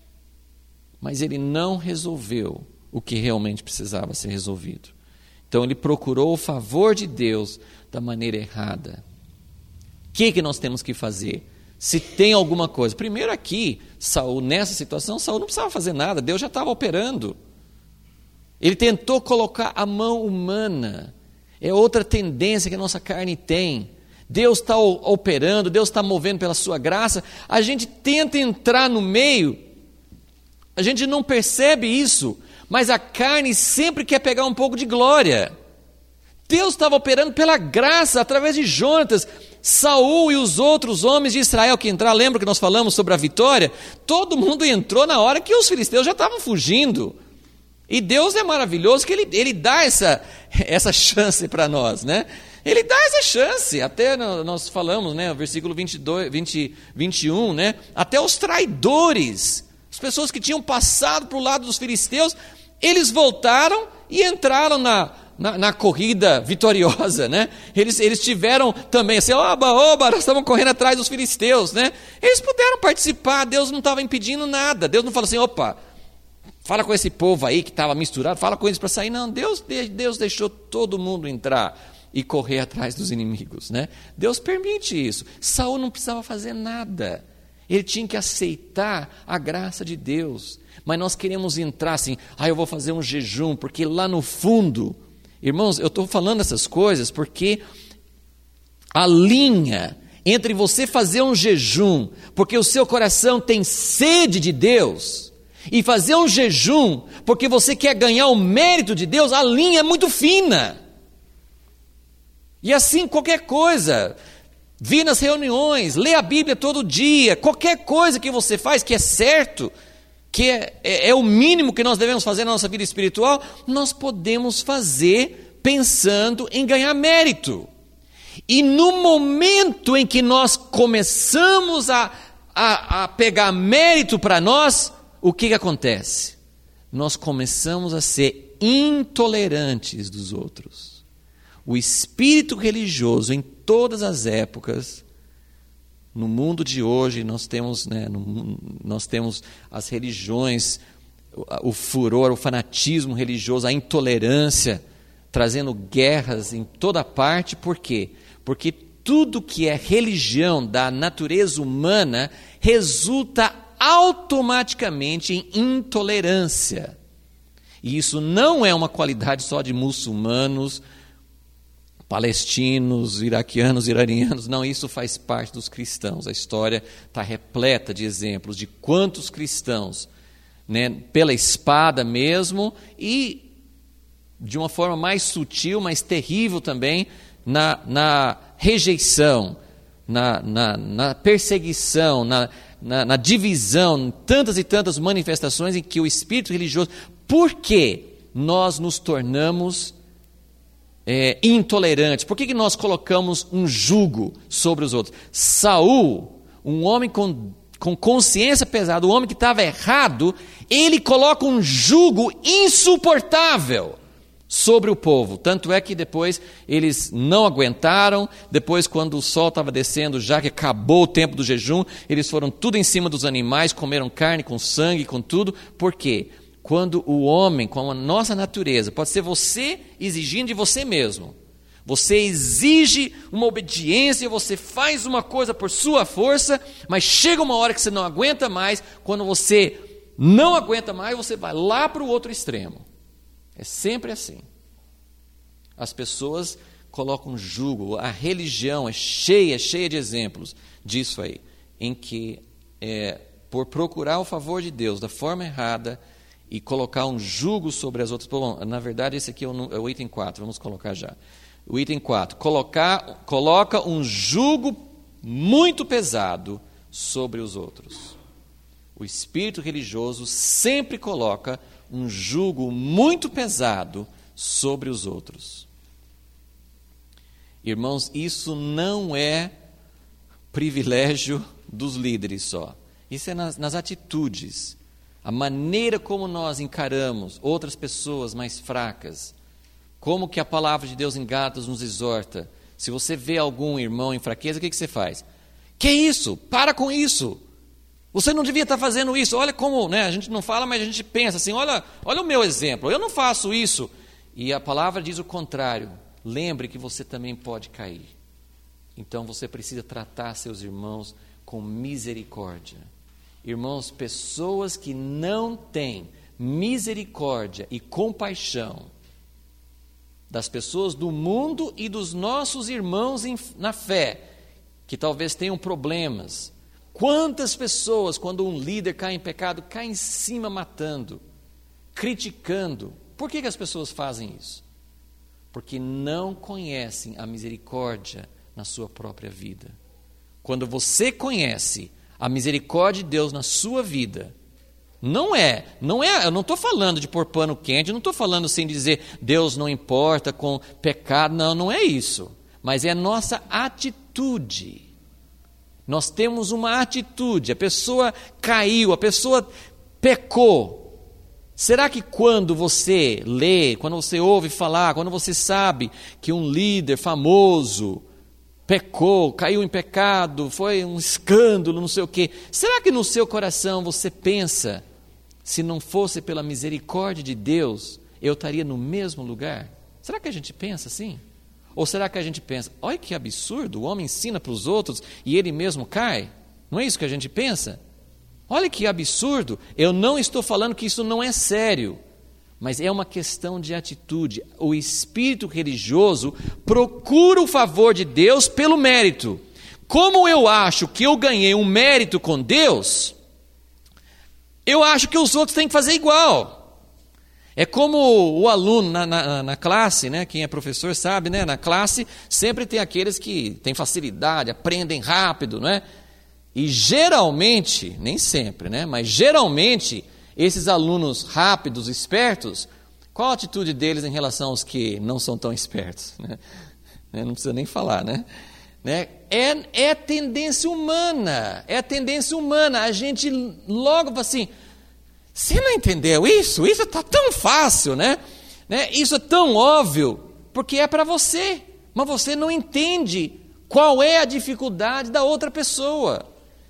mas ele não resolveu o que realmente precisava ser resolvido. Então ele procurou o favor de Deus da maneira errada. O que que nós temos que fazer? Se tem alguma coisa, primeiro aqui, Saul, nessa situação, Saul não precisava fazer nada, Deus já estava operando. Ele tentou colocar a mão humana, é outra tendência que a nossa carne tem. Deus está operando, Deus está movendo pela sua graça, a gente tenta entrar no meio, a gente não percebe isso, mas a carne sempre quer pegar um pouco de glória. Deus estava operando pela graça, através de Jonatas. Saul e os outros homens de Israel que entraram, lembra que nós falamos sobre a vitória? Todo mundo entrou na hora que os filisteus já estavam fugindo. E Deus é maravilhoso que Ele, ele dá essa, essa chance para nós, né? Ele dá essa chance, até nós falamos, né, versículo vinte e dois, vinte, vinte e um, né? Até os traidores, as pessoas que tinham passado para o lado dos filisteus, eles voltaram e entraram na, na, na corrida vitoriosa, né? Eles, eles tiveram também assim, oba, oba, nós estamos correndo atrás dos filisteus, né? Eles puderam participar, Deus não estava impedindo nada. Deus não falou assim, opa, fala com esse povo aí que estava misturado, fala com eles para sair. Não, Deus, Deus deixou todo mundo entrar e correr atrás dos inimigos, né? Deus permite isso. Saul não precisava fazer nada. Ele tinha que aceitar a graça de Deus. Mas nós queremos entrar assim, ah, eu vou fazer um jejum, porque lá no fundo, irmãos, eu estou falando essas coisas porque a linha entre você fazer um jejum, porque o seu coração tem sede de Deus, e fazer um jejum, porque você quer ganhar o mérito de Deus, a linha é muito fina. E assim, qualquer coisa, vir nas reuniões, ler a Bíblia todo dia, qualquer coisa que você faz que é certo, que é, é, é o mínimo que nós devemos fazer na nossa vida espiritual, nós podemos fazer pensando em ganhar mérito. E no momento em que nós começamos a, a, a pegar mérito para nós, o que, que acontece? Nós começamos a ser intolerantes dos outros. O espírito religioso em todas as épocas, no mundo de hoje nós temos, né, no, nós temos as religiões, o, o furor, o fanatismo religioso, a intolerância, trazendo guerras em toda parte. Por quê? Porque tudo que é religião da natureza humana resulta automaticamente em intolerância. E isso não é uma qualidade só de muçulmanos, palestinos, iraquianos, iranianos. Não, isso faz parte dos cristãos. A história está repleta de exemplos de quantos cristãos, né, pela espada mesmo, e de uma forma mais sutil, mais terrível também, na, na rejeição, na, na, na perseguição, na, na, na divisão, tantas e tantas manifestações em que o espírito religioso... Por que nós nos tornamos É, intolerantes? Por que, que nós colocamos um jugo sobre os outros? Saul, um homem com, com consciência pesada, um homem que estava errado, ele coloca um jugo insuportável sobre o povo. Tanto é que depois eles não aguentaram, depois quando o sol estava descendo, já que acabou o tempo do jejum, eles foram tudo em cima dos animais, comeram carne com sangue, com tudo. Por quê? Quando o homem, com a nossa natureza, pode ser você exigindo de você mesmo. Você exige uma obediência, você faz uma coisa por sua força, mas chega uma hora que você não aguenta mais. Quando você não aguenta mais, você vai lá para o outro extremo. É sempre assim. As pessoas colocam jugo, a religião é cheia, cheia de exemplos disso aí, em que, é, por procurar o favor de Deus da forma errada, e colocar um jugo sobre as outras. Bom, na verdade, esse aqui é o, é o item quatro, vamos colocar já. O item quatro, colocar, coloca um jugo muito pesado sobre os outros. O espírito religioso sempre coloca um jugo muito pesado sobre os outros. Irmãos, isso não é privilégio dos líderes só. Isso é nas, nas atitudes. A maneira como nós encaramos outras pessoas mais fracas, como que a palavra de Deus em Gálatas nos exorta. Se você vê algum irmão em fraqueza, o que, que você faz? Que isso? Para com isso! Você não devia estar fazendo isso. Olha como, né, a gente não fala, mas a gente pensa assim, olha, olha o meu exemplo, eu não faço isso. E a palavra diz o contrário. Lembre que você também pode cair. Então você precisa tratar seus irmãos com misericórdia. Irmãos, pessoas que não têm misericórdia e compaixão das pessoas do mundo e dos nossos irmãos em, na fé, que talvez tenham problemas. Quantas pessoas, quando um líder cai em pecado, cai em cima matando, criticando. Por que, que as pessoas fazem isso? Porque não conhecem a misericórdia na sua própria vida. Quando você conhece a misericórdia de Deus na sua vida, não é, não é, eu não estou falando de pôr pano quente, eu não estou falando sem dizer Deus não importa com pecado, não, não é isso, mas é a nossa atitude. Nós temos uma atitude, a pessoa caiu, a pessoa pecou, Será que quando você lê, quando você ouve falar, quando você sabe que um líder famoso pecou, caiu em pecado, foi um escândalo, não sei o quê, será que no seu coração você pensa, se não fosse pela misericórdia de Deus, eu estaria no mesmo lugar? Será que a gente pensa assim? Ou será que a gente pensa, olha que absurdo, o homem ensina para os outros e ele mesmo cai? Não é isso que a gente pensa? Olha que absurdo, eu não estou falando que isso não é sério, mas é uma questão de atitude. O espírito religioso procura o favor de Deus pelo mérito. Como eu acho que eu ganhei um mérito com Deus, eu acho que os outros têm que fazer igual. É como o aluno na, na, na classe, né? Quem é professor sabe, né? Na classe sempre tem aqueles que têm facilidade, aprendem rápido, não é? E geralmente, nem sempre, né? Mas geralmente, esses alunos rápidos, espertos, qual a atitude deles em relação aos que não são tão espertos? Né? Não precisa nem falar, né? né? É, é tendência humana, é a tendência humana. A gente logo fala assim, você não entendeu isso? Isso está tão fácil, né? né? Isso é tão óbvio, porque é para você, mas você não entende qual é a dificuldade da outra pessoa.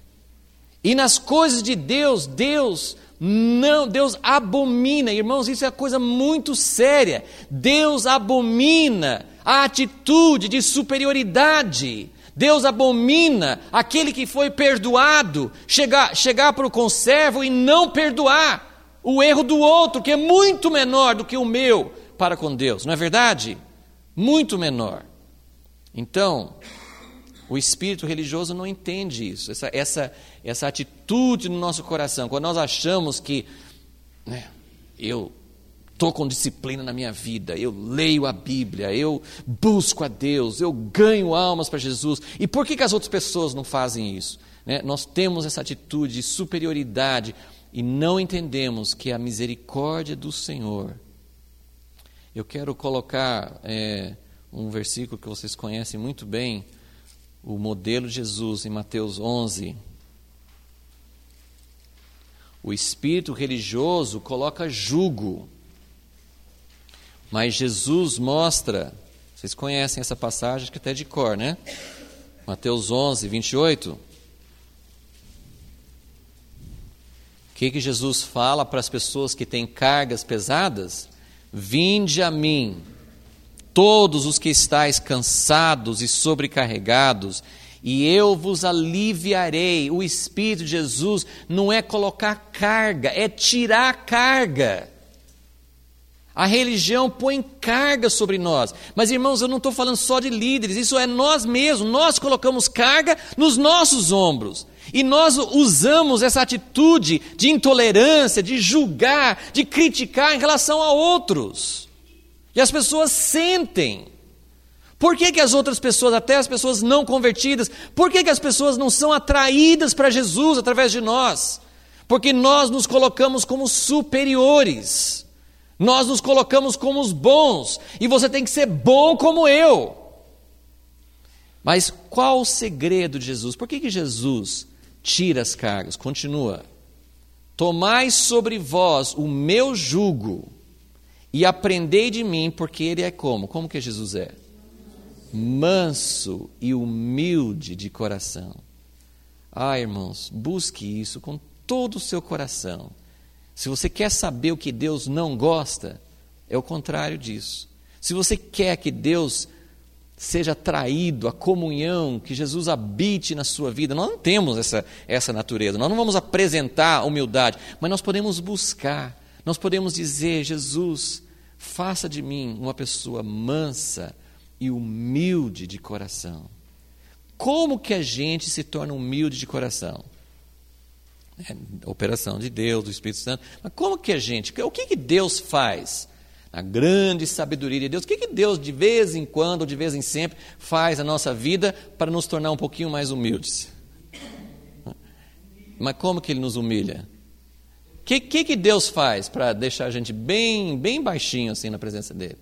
E nas coisas de Deus, Deus não, Deus abomina, irmãos, isso é uma coisa muito séria. Deus abomina a atitude de superioridade. Deus abomina aquele que foi perdoado, chegar, chegar para o conservo e não perdoar o erro do outro, que é muito menor do que o meu para com Deus, não é verdade? Muito menor. Então, o espírito religioso não entende isso, essa, essa, essa atitude no nosso coração. Quando nós achamos que né, eu estou com disciplina na minha vida, eu leio a Bíblia, eu busco a Deus, eu ganho almas para Jesus. E por que, que as outras pessoas não fazem isso? Né? Nós temos essa atitude de superioridade e não entendemos que a misericórdia do Senhor. Eu quero colocar é, um versículo que vocês conhecem muito bem, o modelo de Jesus em Mateus onze. O espírito religioso coloca jugo, mas Jesus mostra, vocês conhecem essa passagem que até de cor, né? Mateus onze, vinte e oito. O que, que Jesus fala para as pessoas que têm cargas pesadas? Vinde a mim, todos os que estáis cansados e sobrecarregados, e eu vos aliviarei. O Espírito de Jesus não é colocar carga, é tirar carga. A religião põe carga sobre nós. Mas, irmãos, eu não estou falando só de líderes, isso é nós mesmos. Nós colocamos carga nos nossos ombros. E nós usamos essa atitude de intolerância, de julgar, de criticar em relação a outros. E as pessoas sentem. Por que, que as outras pessoas, até as pessoas não convertidas, por que, que as pessoas não são atraídas para Jesus através de nós? Porque nós nos colocamos como superiores. Nós nos colocamos como os bons. E você tem que ser bom como eu. Mas qual o segredo de Jesus? Por que, que Jesus tira as cargas? Continua. Tomai sobre vós o meu jugo e aprendei de mim, porque ele é como? Como que Jesus é? Manso e humilde de coração. Ah, irmãos, busque isso com todo o seu coração. Se você quer saber o que Deus não gosta, é o contrário disso. Se você quer que Deus seja traído, a comunhão, que Jesus habite na sua vida, nós não temos essa, essa natureza, nós não vamos apresentar humildade, mas nós podemos buscar, nós podemos dizer, Jesus, faça de mim uma pessoa mansa e humilde de coração. Como que a gente se torna humilde de coração? É a operação de Deus, do Espírito Santo. Mas como que a gente, o que que Deus faz? A grande sabedoria de Deus, o que que Deus de vez em quando, ou de vez em sempre, faz na nossa vida para nos tornar um pouquinho mais humildes? Mas como que Ele nos humilha? O que, que que Deus faz para deixar a gente bem, bem baixinho assim na presença dEle?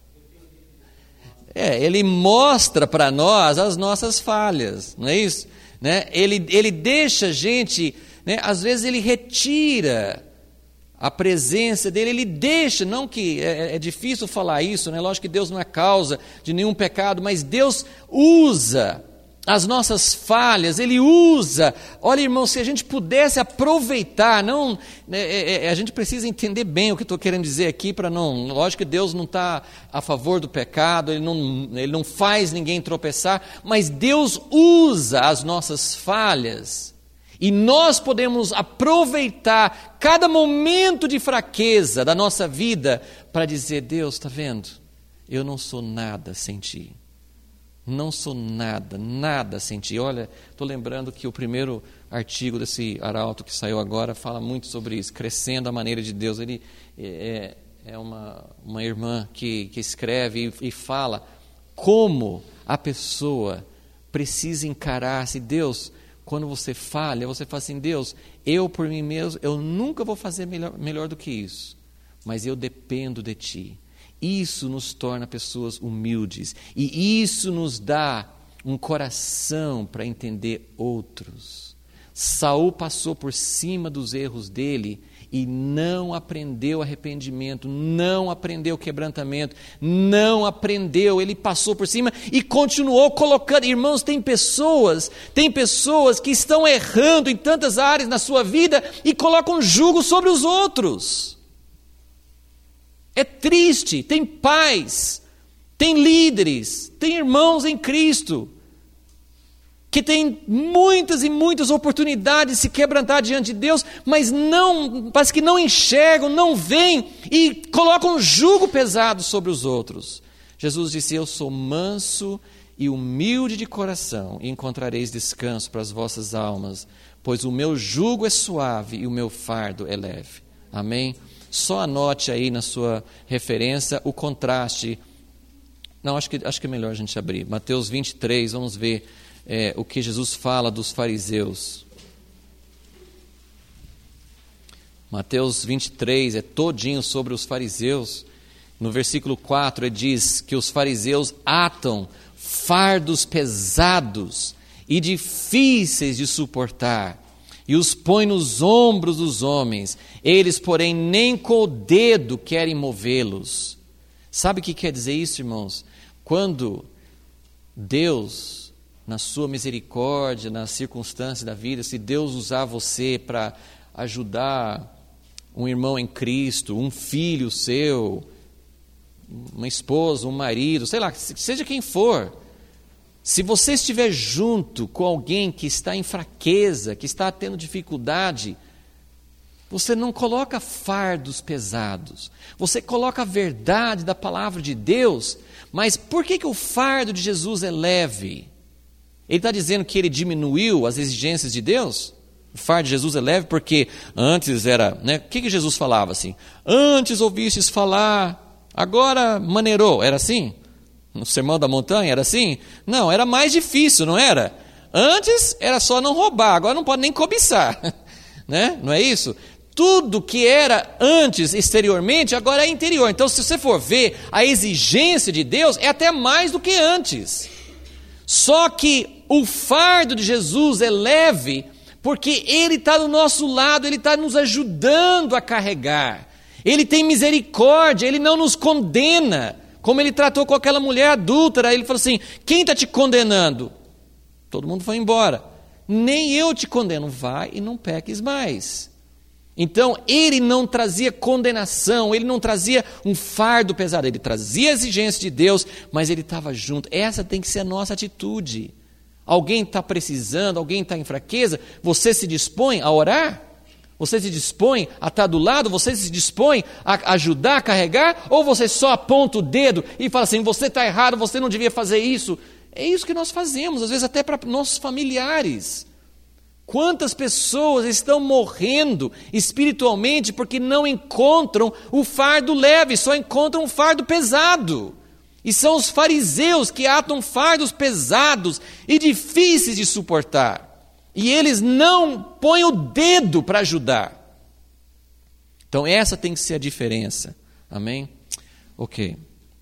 É, Ele mostra para nós as nossas falhas, não é isso? Né? Ele, ele deixa a gente, né? Às vezes Ele retira a presença dele, ele deixa, não que é, é difícil falar isso, né? Lógico que Deus não é causa de nenhum pecado, mas Deus usa as nossas falhas, Ele usa. Olha, irmão, se a gente pudesse aproveitar, não, é, é, a gente precisa entender bem o que estou querendo dizer aqui, para não, lógico que Deus não está a favor do pecado, Ele não, Ele não faz ninguém tropeçar, mas Deus usa as nossas falhas, e nós podemos aproveitar cada momento de fraqueza da nossa vida, para dizer, Deus, está vendo? Eu não sou nada sem Ti. Não sou nada, nada sem Ti. Olha, estou lembrando que o primeiro artigo desse arauto que saiu agora fala muito sobre isso, crescendo a maneira de Deus. Ele é, é uma, uma irmã que, que escreve e, e fala como a pessoa precisa encarar-se. Deus, quando você falha, você fala assim, Deus, eu por mim mesmo, eu nunca vou fazer melhor, melhor do que isso, mas eu dependo de Ti. Isso nos torna pessoas humildes, e isso nos dá um coração para entender outros. Saul passou por cima dos erros dele e não aprendeu arrependimento, não aprendeu quebrantamento, não aprendeu, ele passou por cima e continuou colocando. Irmãos, tem pessoas, tem pessoas que estão errando em tantas áreas na sua vida e colocam jugo sobre os outros. É triste, tem pais, tem líderes, tem irmãos em Cristo, que tem muitas e muitas oportunidades de se quebrantar diante de Deus, mas não, parece que não enxergam, não veem e colocam um jugo pesado sobre os outros. Jesus disse, eu sou manso e humilde de coração, e encontrareis descanso para as vossas almas, pois o meu jugo é suave e o meu fardo é leve. Amém? Só anote aí na sua referência o contraste. Não, acho que, acho que é melhor a gente abrir. Mateus vinte e três, vamos ver é, o que Jesus fala dos fariseus. Mateus vinte e três é todinho sobre os fariseus. No versículo quatro, ele diz que os fariseus atam fardos pesados e difíceis de suportar, e os põe nos ombros dos homens, eles, porém, nem com o dedo querem movê-los. Sabe o que quer dizer isso, irmãos? Quando Deus, na sua misericórdia, nas circunstâncias da vida, se Deus usar você para ajudar um irmão em Cristo, um filho seu, uma esposa, um marido, sei lá, seja quem for, se você estiver junto com alguém que está em fraqueza, que está tendo dificuldade, você não coloca fardos pesados, você coloca a verdade da palavra de Deus. Mas por que que o fardo de Jesus é leve? Ele está dizendo que ele diminuiu as exigências de Deus? O fardo de Jesus é leve porque antes era, né? O que que Jesus falava assim? Antes ouvistes falar, agora maneirou, era assim? No Sermão da Montanha era assim? Não, era mais difícil, não era? Antes era só não roubar, agora não pode nem cobiçar, né? Não é isso? Tudo que era antes exteriormente, agora é interior. Então, se você for ver, a exigência de Deus é até mais do que antes. Só que o fardo de Jesus é leve, porque Ele está do nosso lado, Ele está nos ajudando a carregar. Ele tem misericórdia, Ele não nos condena. Como ele tratou com aquela mulher adúltera, ele falou assim, quem está te condenando? Todo mundo foi embora. Nem eu te condeno, vai e não peques mais. Então, ele não trazia condenação, ele não trazia um fardo pesado, ele trazia a exigência de Deus, mas ele estava junto. Essa tem que ser a nossa atitude. Alguém está precisando, alguém está em fraqueza, você se dispõe a orar? Você se dispõe a estar do lado? Você se dispõe a ajudar, a carregar? Ou você só aponta o dedo e fala assim, você está errado, você não devia fazer isso? É isso que nós fazemos, às vezes até para nossos familiares. Quantas pessoas estão morrendo espiritualmente porque não encontram o fardo leve, só encontram o fardo pesado. E são os fariseus que atam fardos pesados e difíceis de suportar. E eles não põem o dedo para ajudar. Então essa tem que ser a diferença. Amém? Ok.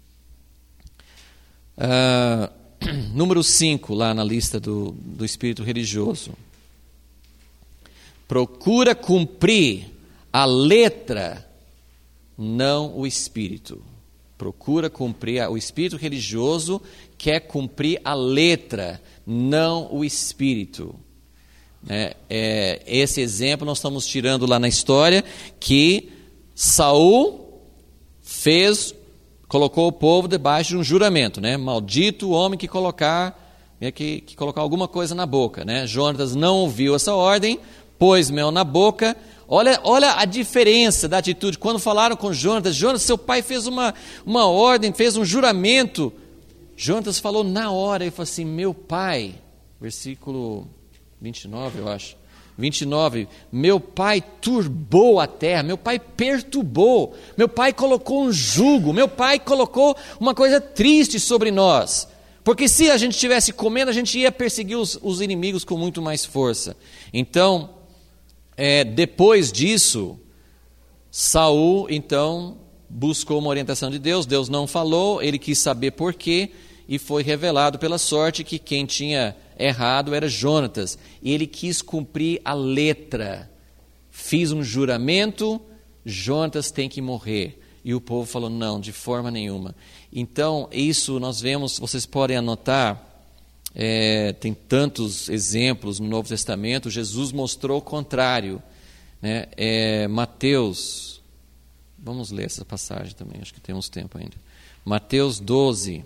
Uh, número cinco, lá na lista do, do espírito religioso. Procura cumprir A letra, não o espírito. Procura cumprir, o espírito religioso quer cumprir a letra, não o espírito. É, é, esse exemplo nós estamos tirando lá na história, que Saul fez, colocou o povo debaixo de um juramento, né? Maldito o homem que colocar, que, que colocar alguma coisa na boca, né? Jonatas não ouviu essa ordem, pôs mel na boca. Olha, olha a diferença da atitude. Quando falaram com Jonatas, Jonatas, seu pai fez uma, uma ordem, fez um juramento. Jonatas falou na hora, ele falou assim, meu pai, versículo vinte e nove, eu acho, vinte e nove, meu pai turbou a terra, meu pai perturbou, meu pai colocou um jugo, meu pai colocou uma coisa triste sobre nós, porque se a gente estivesse comendo, a gente ia perseguir os, os inimigos com muito mais força. Então, é, depois disso, Saul, então, buscou uma orientação de Deus, Deus não falou, ele quis saber por quê, e foi revelado pela sorte que quem tinha errado era Jonatas, e ele quis cumprir a letra. Fiz um juramento, Jonatas tem que morrer. E o povo falou, não, de forma nenhuma. Então, isso nós vemos, vocês podem anotar, é, tem tantos exemplos no Novo Testamento, Jesus mostrou o contrário. Né? É, Mateus, vamos ler essa passagem também, acho que temos tempo ainda. Mateus doze.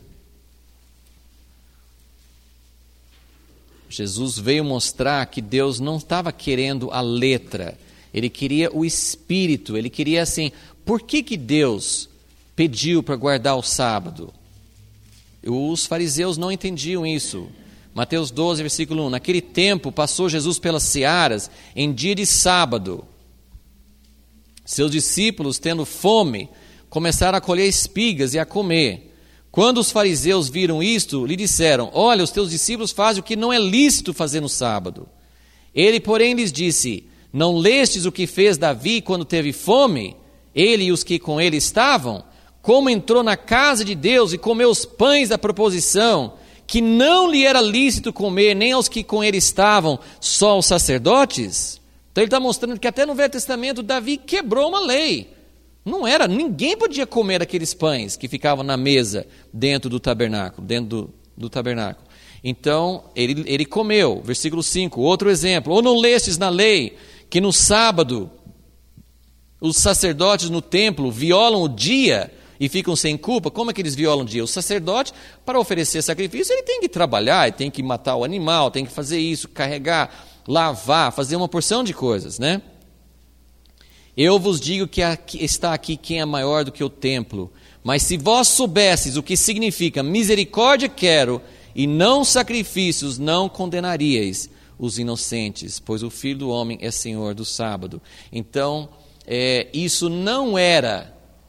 Jesus veio mostrar que Deus não estava querendo a letra, ele queria o espírito, ele queria assim, por que que Deus pediu para guardar o sábado? Os fariseus não entendiam isso. Mateus doze, versículo um, naquele tempo passou Jesus pelas searas em dia de sábado. Seus discípulos, tendo fome, começaram a colher espigas e a comer. Quando os fariseus viram isto, lhe disseram, olha, os teus discípulos fazem o que não é lícito fazer no sábado. Ele, porém, lhes disse, não lestes o que fez Davi quando teve fome? Ele e os que com ele estavam? Como entrou na casa de Deus e comeu os pães da proposição, que não lhe era lícito comer, nem aos que com ele estavam, só aos sacerdotes? Então ele está mostrando que até no Velho Testamento, Davi quebrou uma lei. Não era, ninguém podia comer aqueles pães que ficavam na mesa dentro do tabernáculo, dentro do, do tabernáculo. Então, ele, ele comeu, versículo cinco, outro exemplo, ou não lestes na lei que no sábado os sacerdotes no templo violam o dia e ficam sem culpa? Como é que eles violam o dia? O sacerdote, para oferecer sacrifício, ele tem que trabalhar, ele tem que matar o animal, tem que fazer isso, carregar, lavar, fazer uma porção de coisas, né? Eu vos digo que está aqui quem é maior do que o templo. Mas se vós soubesses o que significa misericórdia quero e não sacrifícios, não condenaríeis os inocentes, pois o Filho do Homem é Senhor do sábado. Então, é, isso não era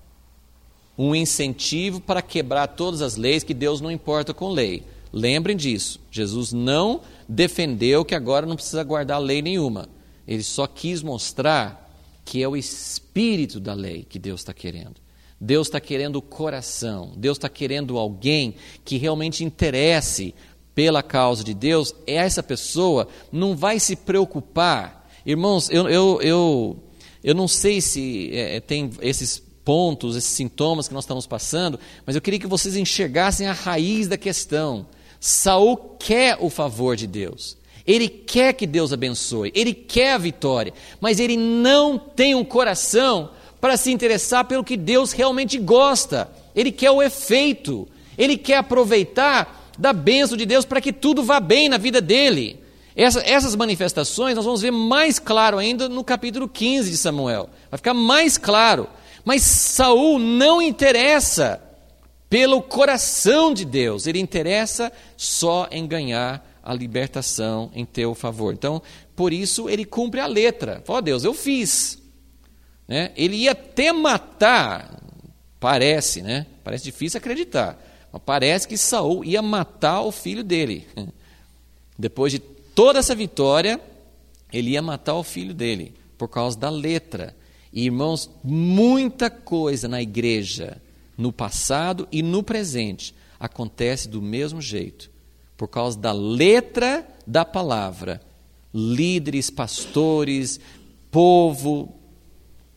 um incentivo para quebrar todas as leis, que Deus não importa com lei. Lembrem disso, Jesus não defendeu que agora não precisa guardar lei nenhuma. Ele só quis mostrar que é o espírito da lei que Deus está querendo. Deus está querendo o coração, Deus está querendo alguém que realmente interesse pela causa de Deus. Essa pessoa não vai se preocupar. Irmãos, eu, eu, eu, eu não sei se é, tem esses pontos, esses sintomas que nós estamos passando, mas eu queria que vocês enxergassem a raiz da questão. Saul quer o favor de Deus. Ele quer que Deus abençoe, ele quer a vitória, mas ele não tem um coração para se interessar pelo que Deus realmente gosta. Ele quer o efeito, ele quer aproveitar da bênção de Deus para que tudo vá bem na vida dele. Essa, essas manifestações nós vamos ver mais claro ainda no capítulo quinze de Samuel. Vai ficar mais claro. Mas Saul não interessa pelo coração de Deus, ele interessa só em ganhar a libertação, em teu favor. Então, por isso ele cumpre a letra. Fala, oh, Deus, eu fiz. Né? Ele ia até matar, parece, né? Parece difícil acreditar, mas parece que Saul ia matar o filho dele. Depois de toda essa vitória, ele ia matar o filho dele, por causa da letra. E, irmãos, muita coisa na igreja, no passado e no presente, acontece do mesmo jeito. Por causa da letra da palavra, líderes, pastores, povo,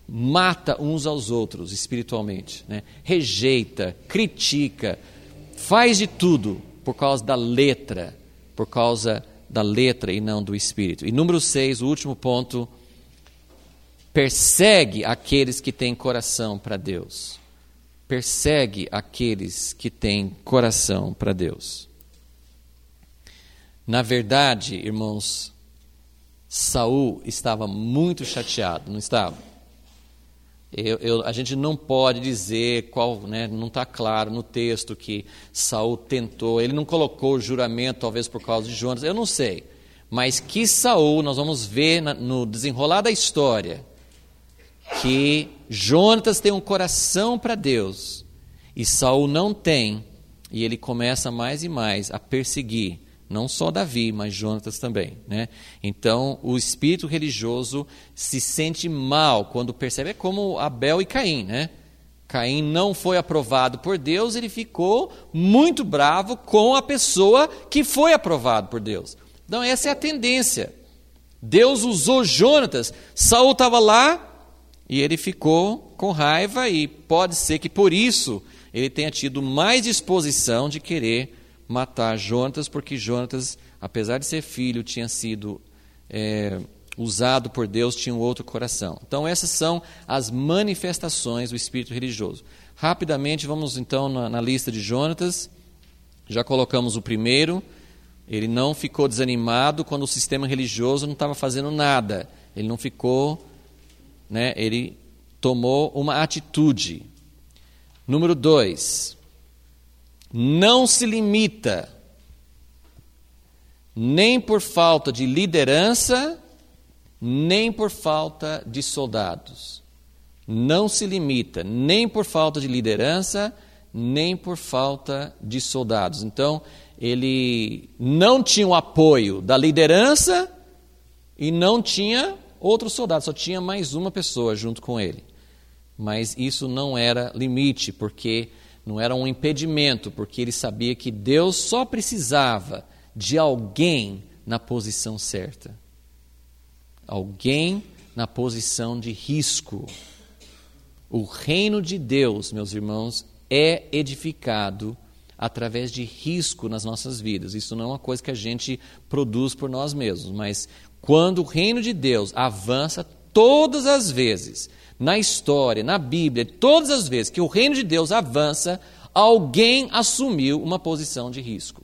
mata uns aos outros espiritualmente, né? Rejeita, critica, faz de tudo por causa da letra, por causa da letra e não do espírito. E número seis, o último ponto, persegue aqueles que têm coração para Deus. Persegue aqueles que têm coração para Deus. Na verdade, irmãos, Saul estava muito chateado, não estava? Eu, eu, a gente não pode dizer qual, né, não está claro no texto que Saul tentou, ele não colocou o juramento, talvez por causa de Jonas, eu não sei. Mas que Saul, nós vamos ver na, no desenrolar da história, que Jonatas tem um coração para Deus e Saul não tem, e ele começa mais e mais a perseguir, não só Davi, mas Jonatas também, né? Então, o espírito religioso se sente mal quando percebe, é como Abel e Caim, né? Caim não foi aprovado por Deus, ele ficou muito bravo com a pessoa que foi aprovado por Deus. Então, essa é a tendência. Deus usou Jonatas, Saul estava lá e ele ficou com raiva e pode ser que por isso ele tenha tido mais disposição de querer matar Jonatas, porque Jonatas, apesar de ser filho, tinha sido é, usado por Deus, tinha um outro coração. Então essas são as manifestações do espírito religioso. Rapidamente vamos então na, na lista de Jonatas. Já colocamos o primeiro. Ele não ficou desanimado quando o sistema religioso não estava fazendo nada. Ele não ficou, né, ele tomou uma atitude. Número dois, não se limita, nem por falta de liderança, nem por falta de soldados. Não se limita, nem por falta de liderança, nem por falta de soldados. Então, ele não tinha o apoio da liderança e não tinha outros soldados, só tinha mais uma pessoa junto com ele. Mas isso não era limite, porque não era um impedimento, porque ele sabia que Deus só precisava de alguém na posição certa. Alguém na posição de risco. O reino de Deus, meus irmãos, é edificado através de risco nas nossas vidas. Isso não é uma coisa que a gente produz por nós mesmos, mas quando o reino de Deus avança, todas as vezes, na história, na Bíblia, todas as vezes que o reino de Deus avança, alguém assumiu uma posição de risco.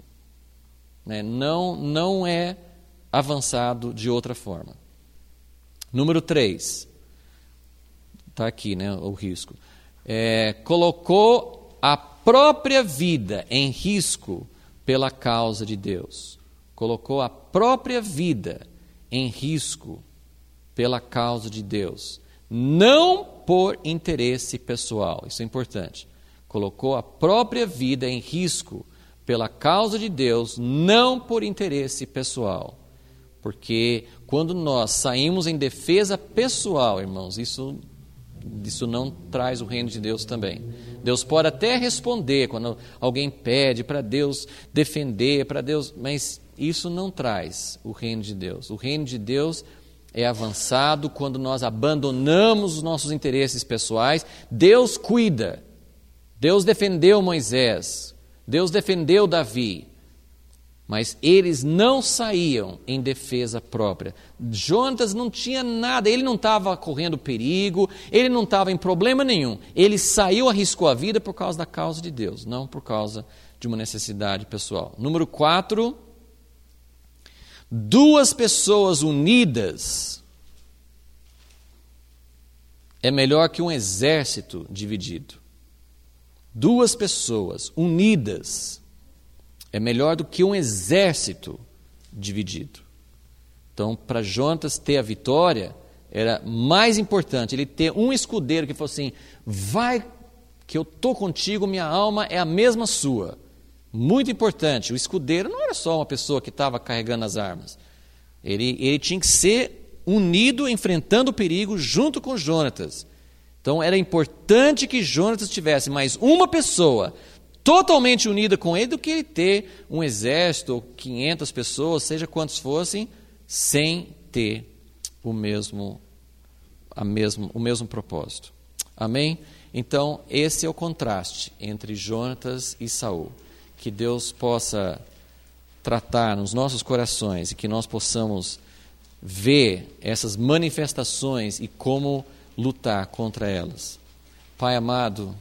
Não, não é avançado de outra forma. Número três, está aqui, né, o risco. É, colocou a própria vida em risco pela causa de Deus. Colocou a própria vida em risco pela causa de Deus. Não por interesse pessoal, isso é importante. Colocou a própria vida em risco pela causa de Deus, não por interesse pessoal. Porque quando nós saímos em defesa pessoal, irmãos, isso, isso não traz o reino de Deus também. Deus pode até responder quando alguém pede para Deus defender, para Deus, mas isso não traz o reino de Deus. O reino de Deus é avançado quando nós abandonamos os nossos interesses pessoais. Deus cuida. Deus defendeu Moisés. Deus defendeu Davi. Mas eles não saíam em defesa própria. Jonatas não tinha nada, ele não estava correndo perigo, ele não estava em problema nenhum. Ele saiu, arriscou a vida por causa da causa de Deus, não por causa de uma necessidade pessoal. Número quatro, duas pessoas unidas é melhor que um exército dividido. Duas pessoas unidas é melhor do que um exército dividido. Então, para Jonatas ter a vitória, era mais importante ele ter um escudeiro que fosse assim, vai que eu estou contigo, minha alma é a mesma sua. Muito importante, o escudeiro não era só uma pessoa que estava carregando as armas. Ele, ele tinha que ser unido, enfrentando o perigo junto com Jonatas. Então, era importante que Jonatas tivesse mais uma pessoa totalmente unida com ele do que ele ter um exército ou quinhentas pessoas, seja quantos fossem, sem ter o mesmo, a mesmo, o mesmo propósito. Amém? Então, esse é o contraste entre Jonatas e Saul. Que Deus possa tratar nos nossos corações e que nós possamos ver essas manifestações e como lutar contra elas. Pai amado,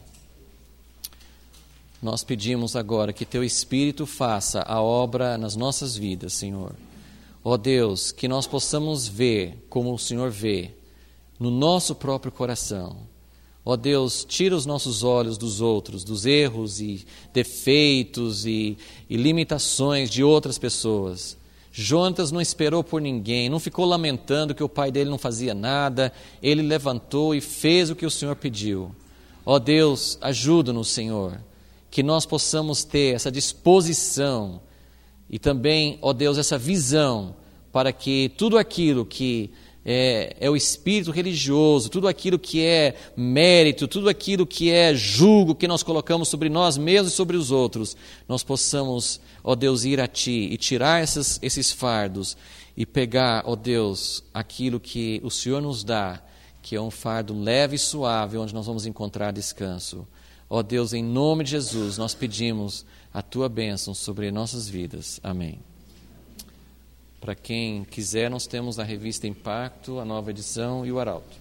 nós pedimos agora que Teu Espírito faça a obra nas nossas vidas, Senhor. Ó Deus, que nós possamos ver como o Senhor vê, no nosso próprio coração. Ó Deus, tira os nossos olhos dos outros, dos erros e defeitos e, e limitações de outras pessoas. Jonatas não esperou por ninguém, não ficou lamentando que o pai dele não fazia nada, ele levantou e fez o que o Senhor pediu. Ó Deus, ajuda-nos, Senhor, que nós possamos ter essa disposição e também, ó Deus, essa visão para que tudo aquilo que É, é o espírito religioso, tudo aquilo que é mérito, tudo aquilo que é julgo que nós colocamos sobre nós mesmos e sobre os outros, nós possamos, ó Deus, ir a Ti e tirar essas, esses fardos e pegar, ó Deus, aquilo que o Senhor nos dá, que é um fardo leve e suave, onde nós vamos encontrar descanso. Ó Deus, em nome de Jesus, nós pedimos a Tua bênção sobre nossas vidas. Amém. Para quem quiser, nós temos a revista Impacto, a nova edição e o Arauto.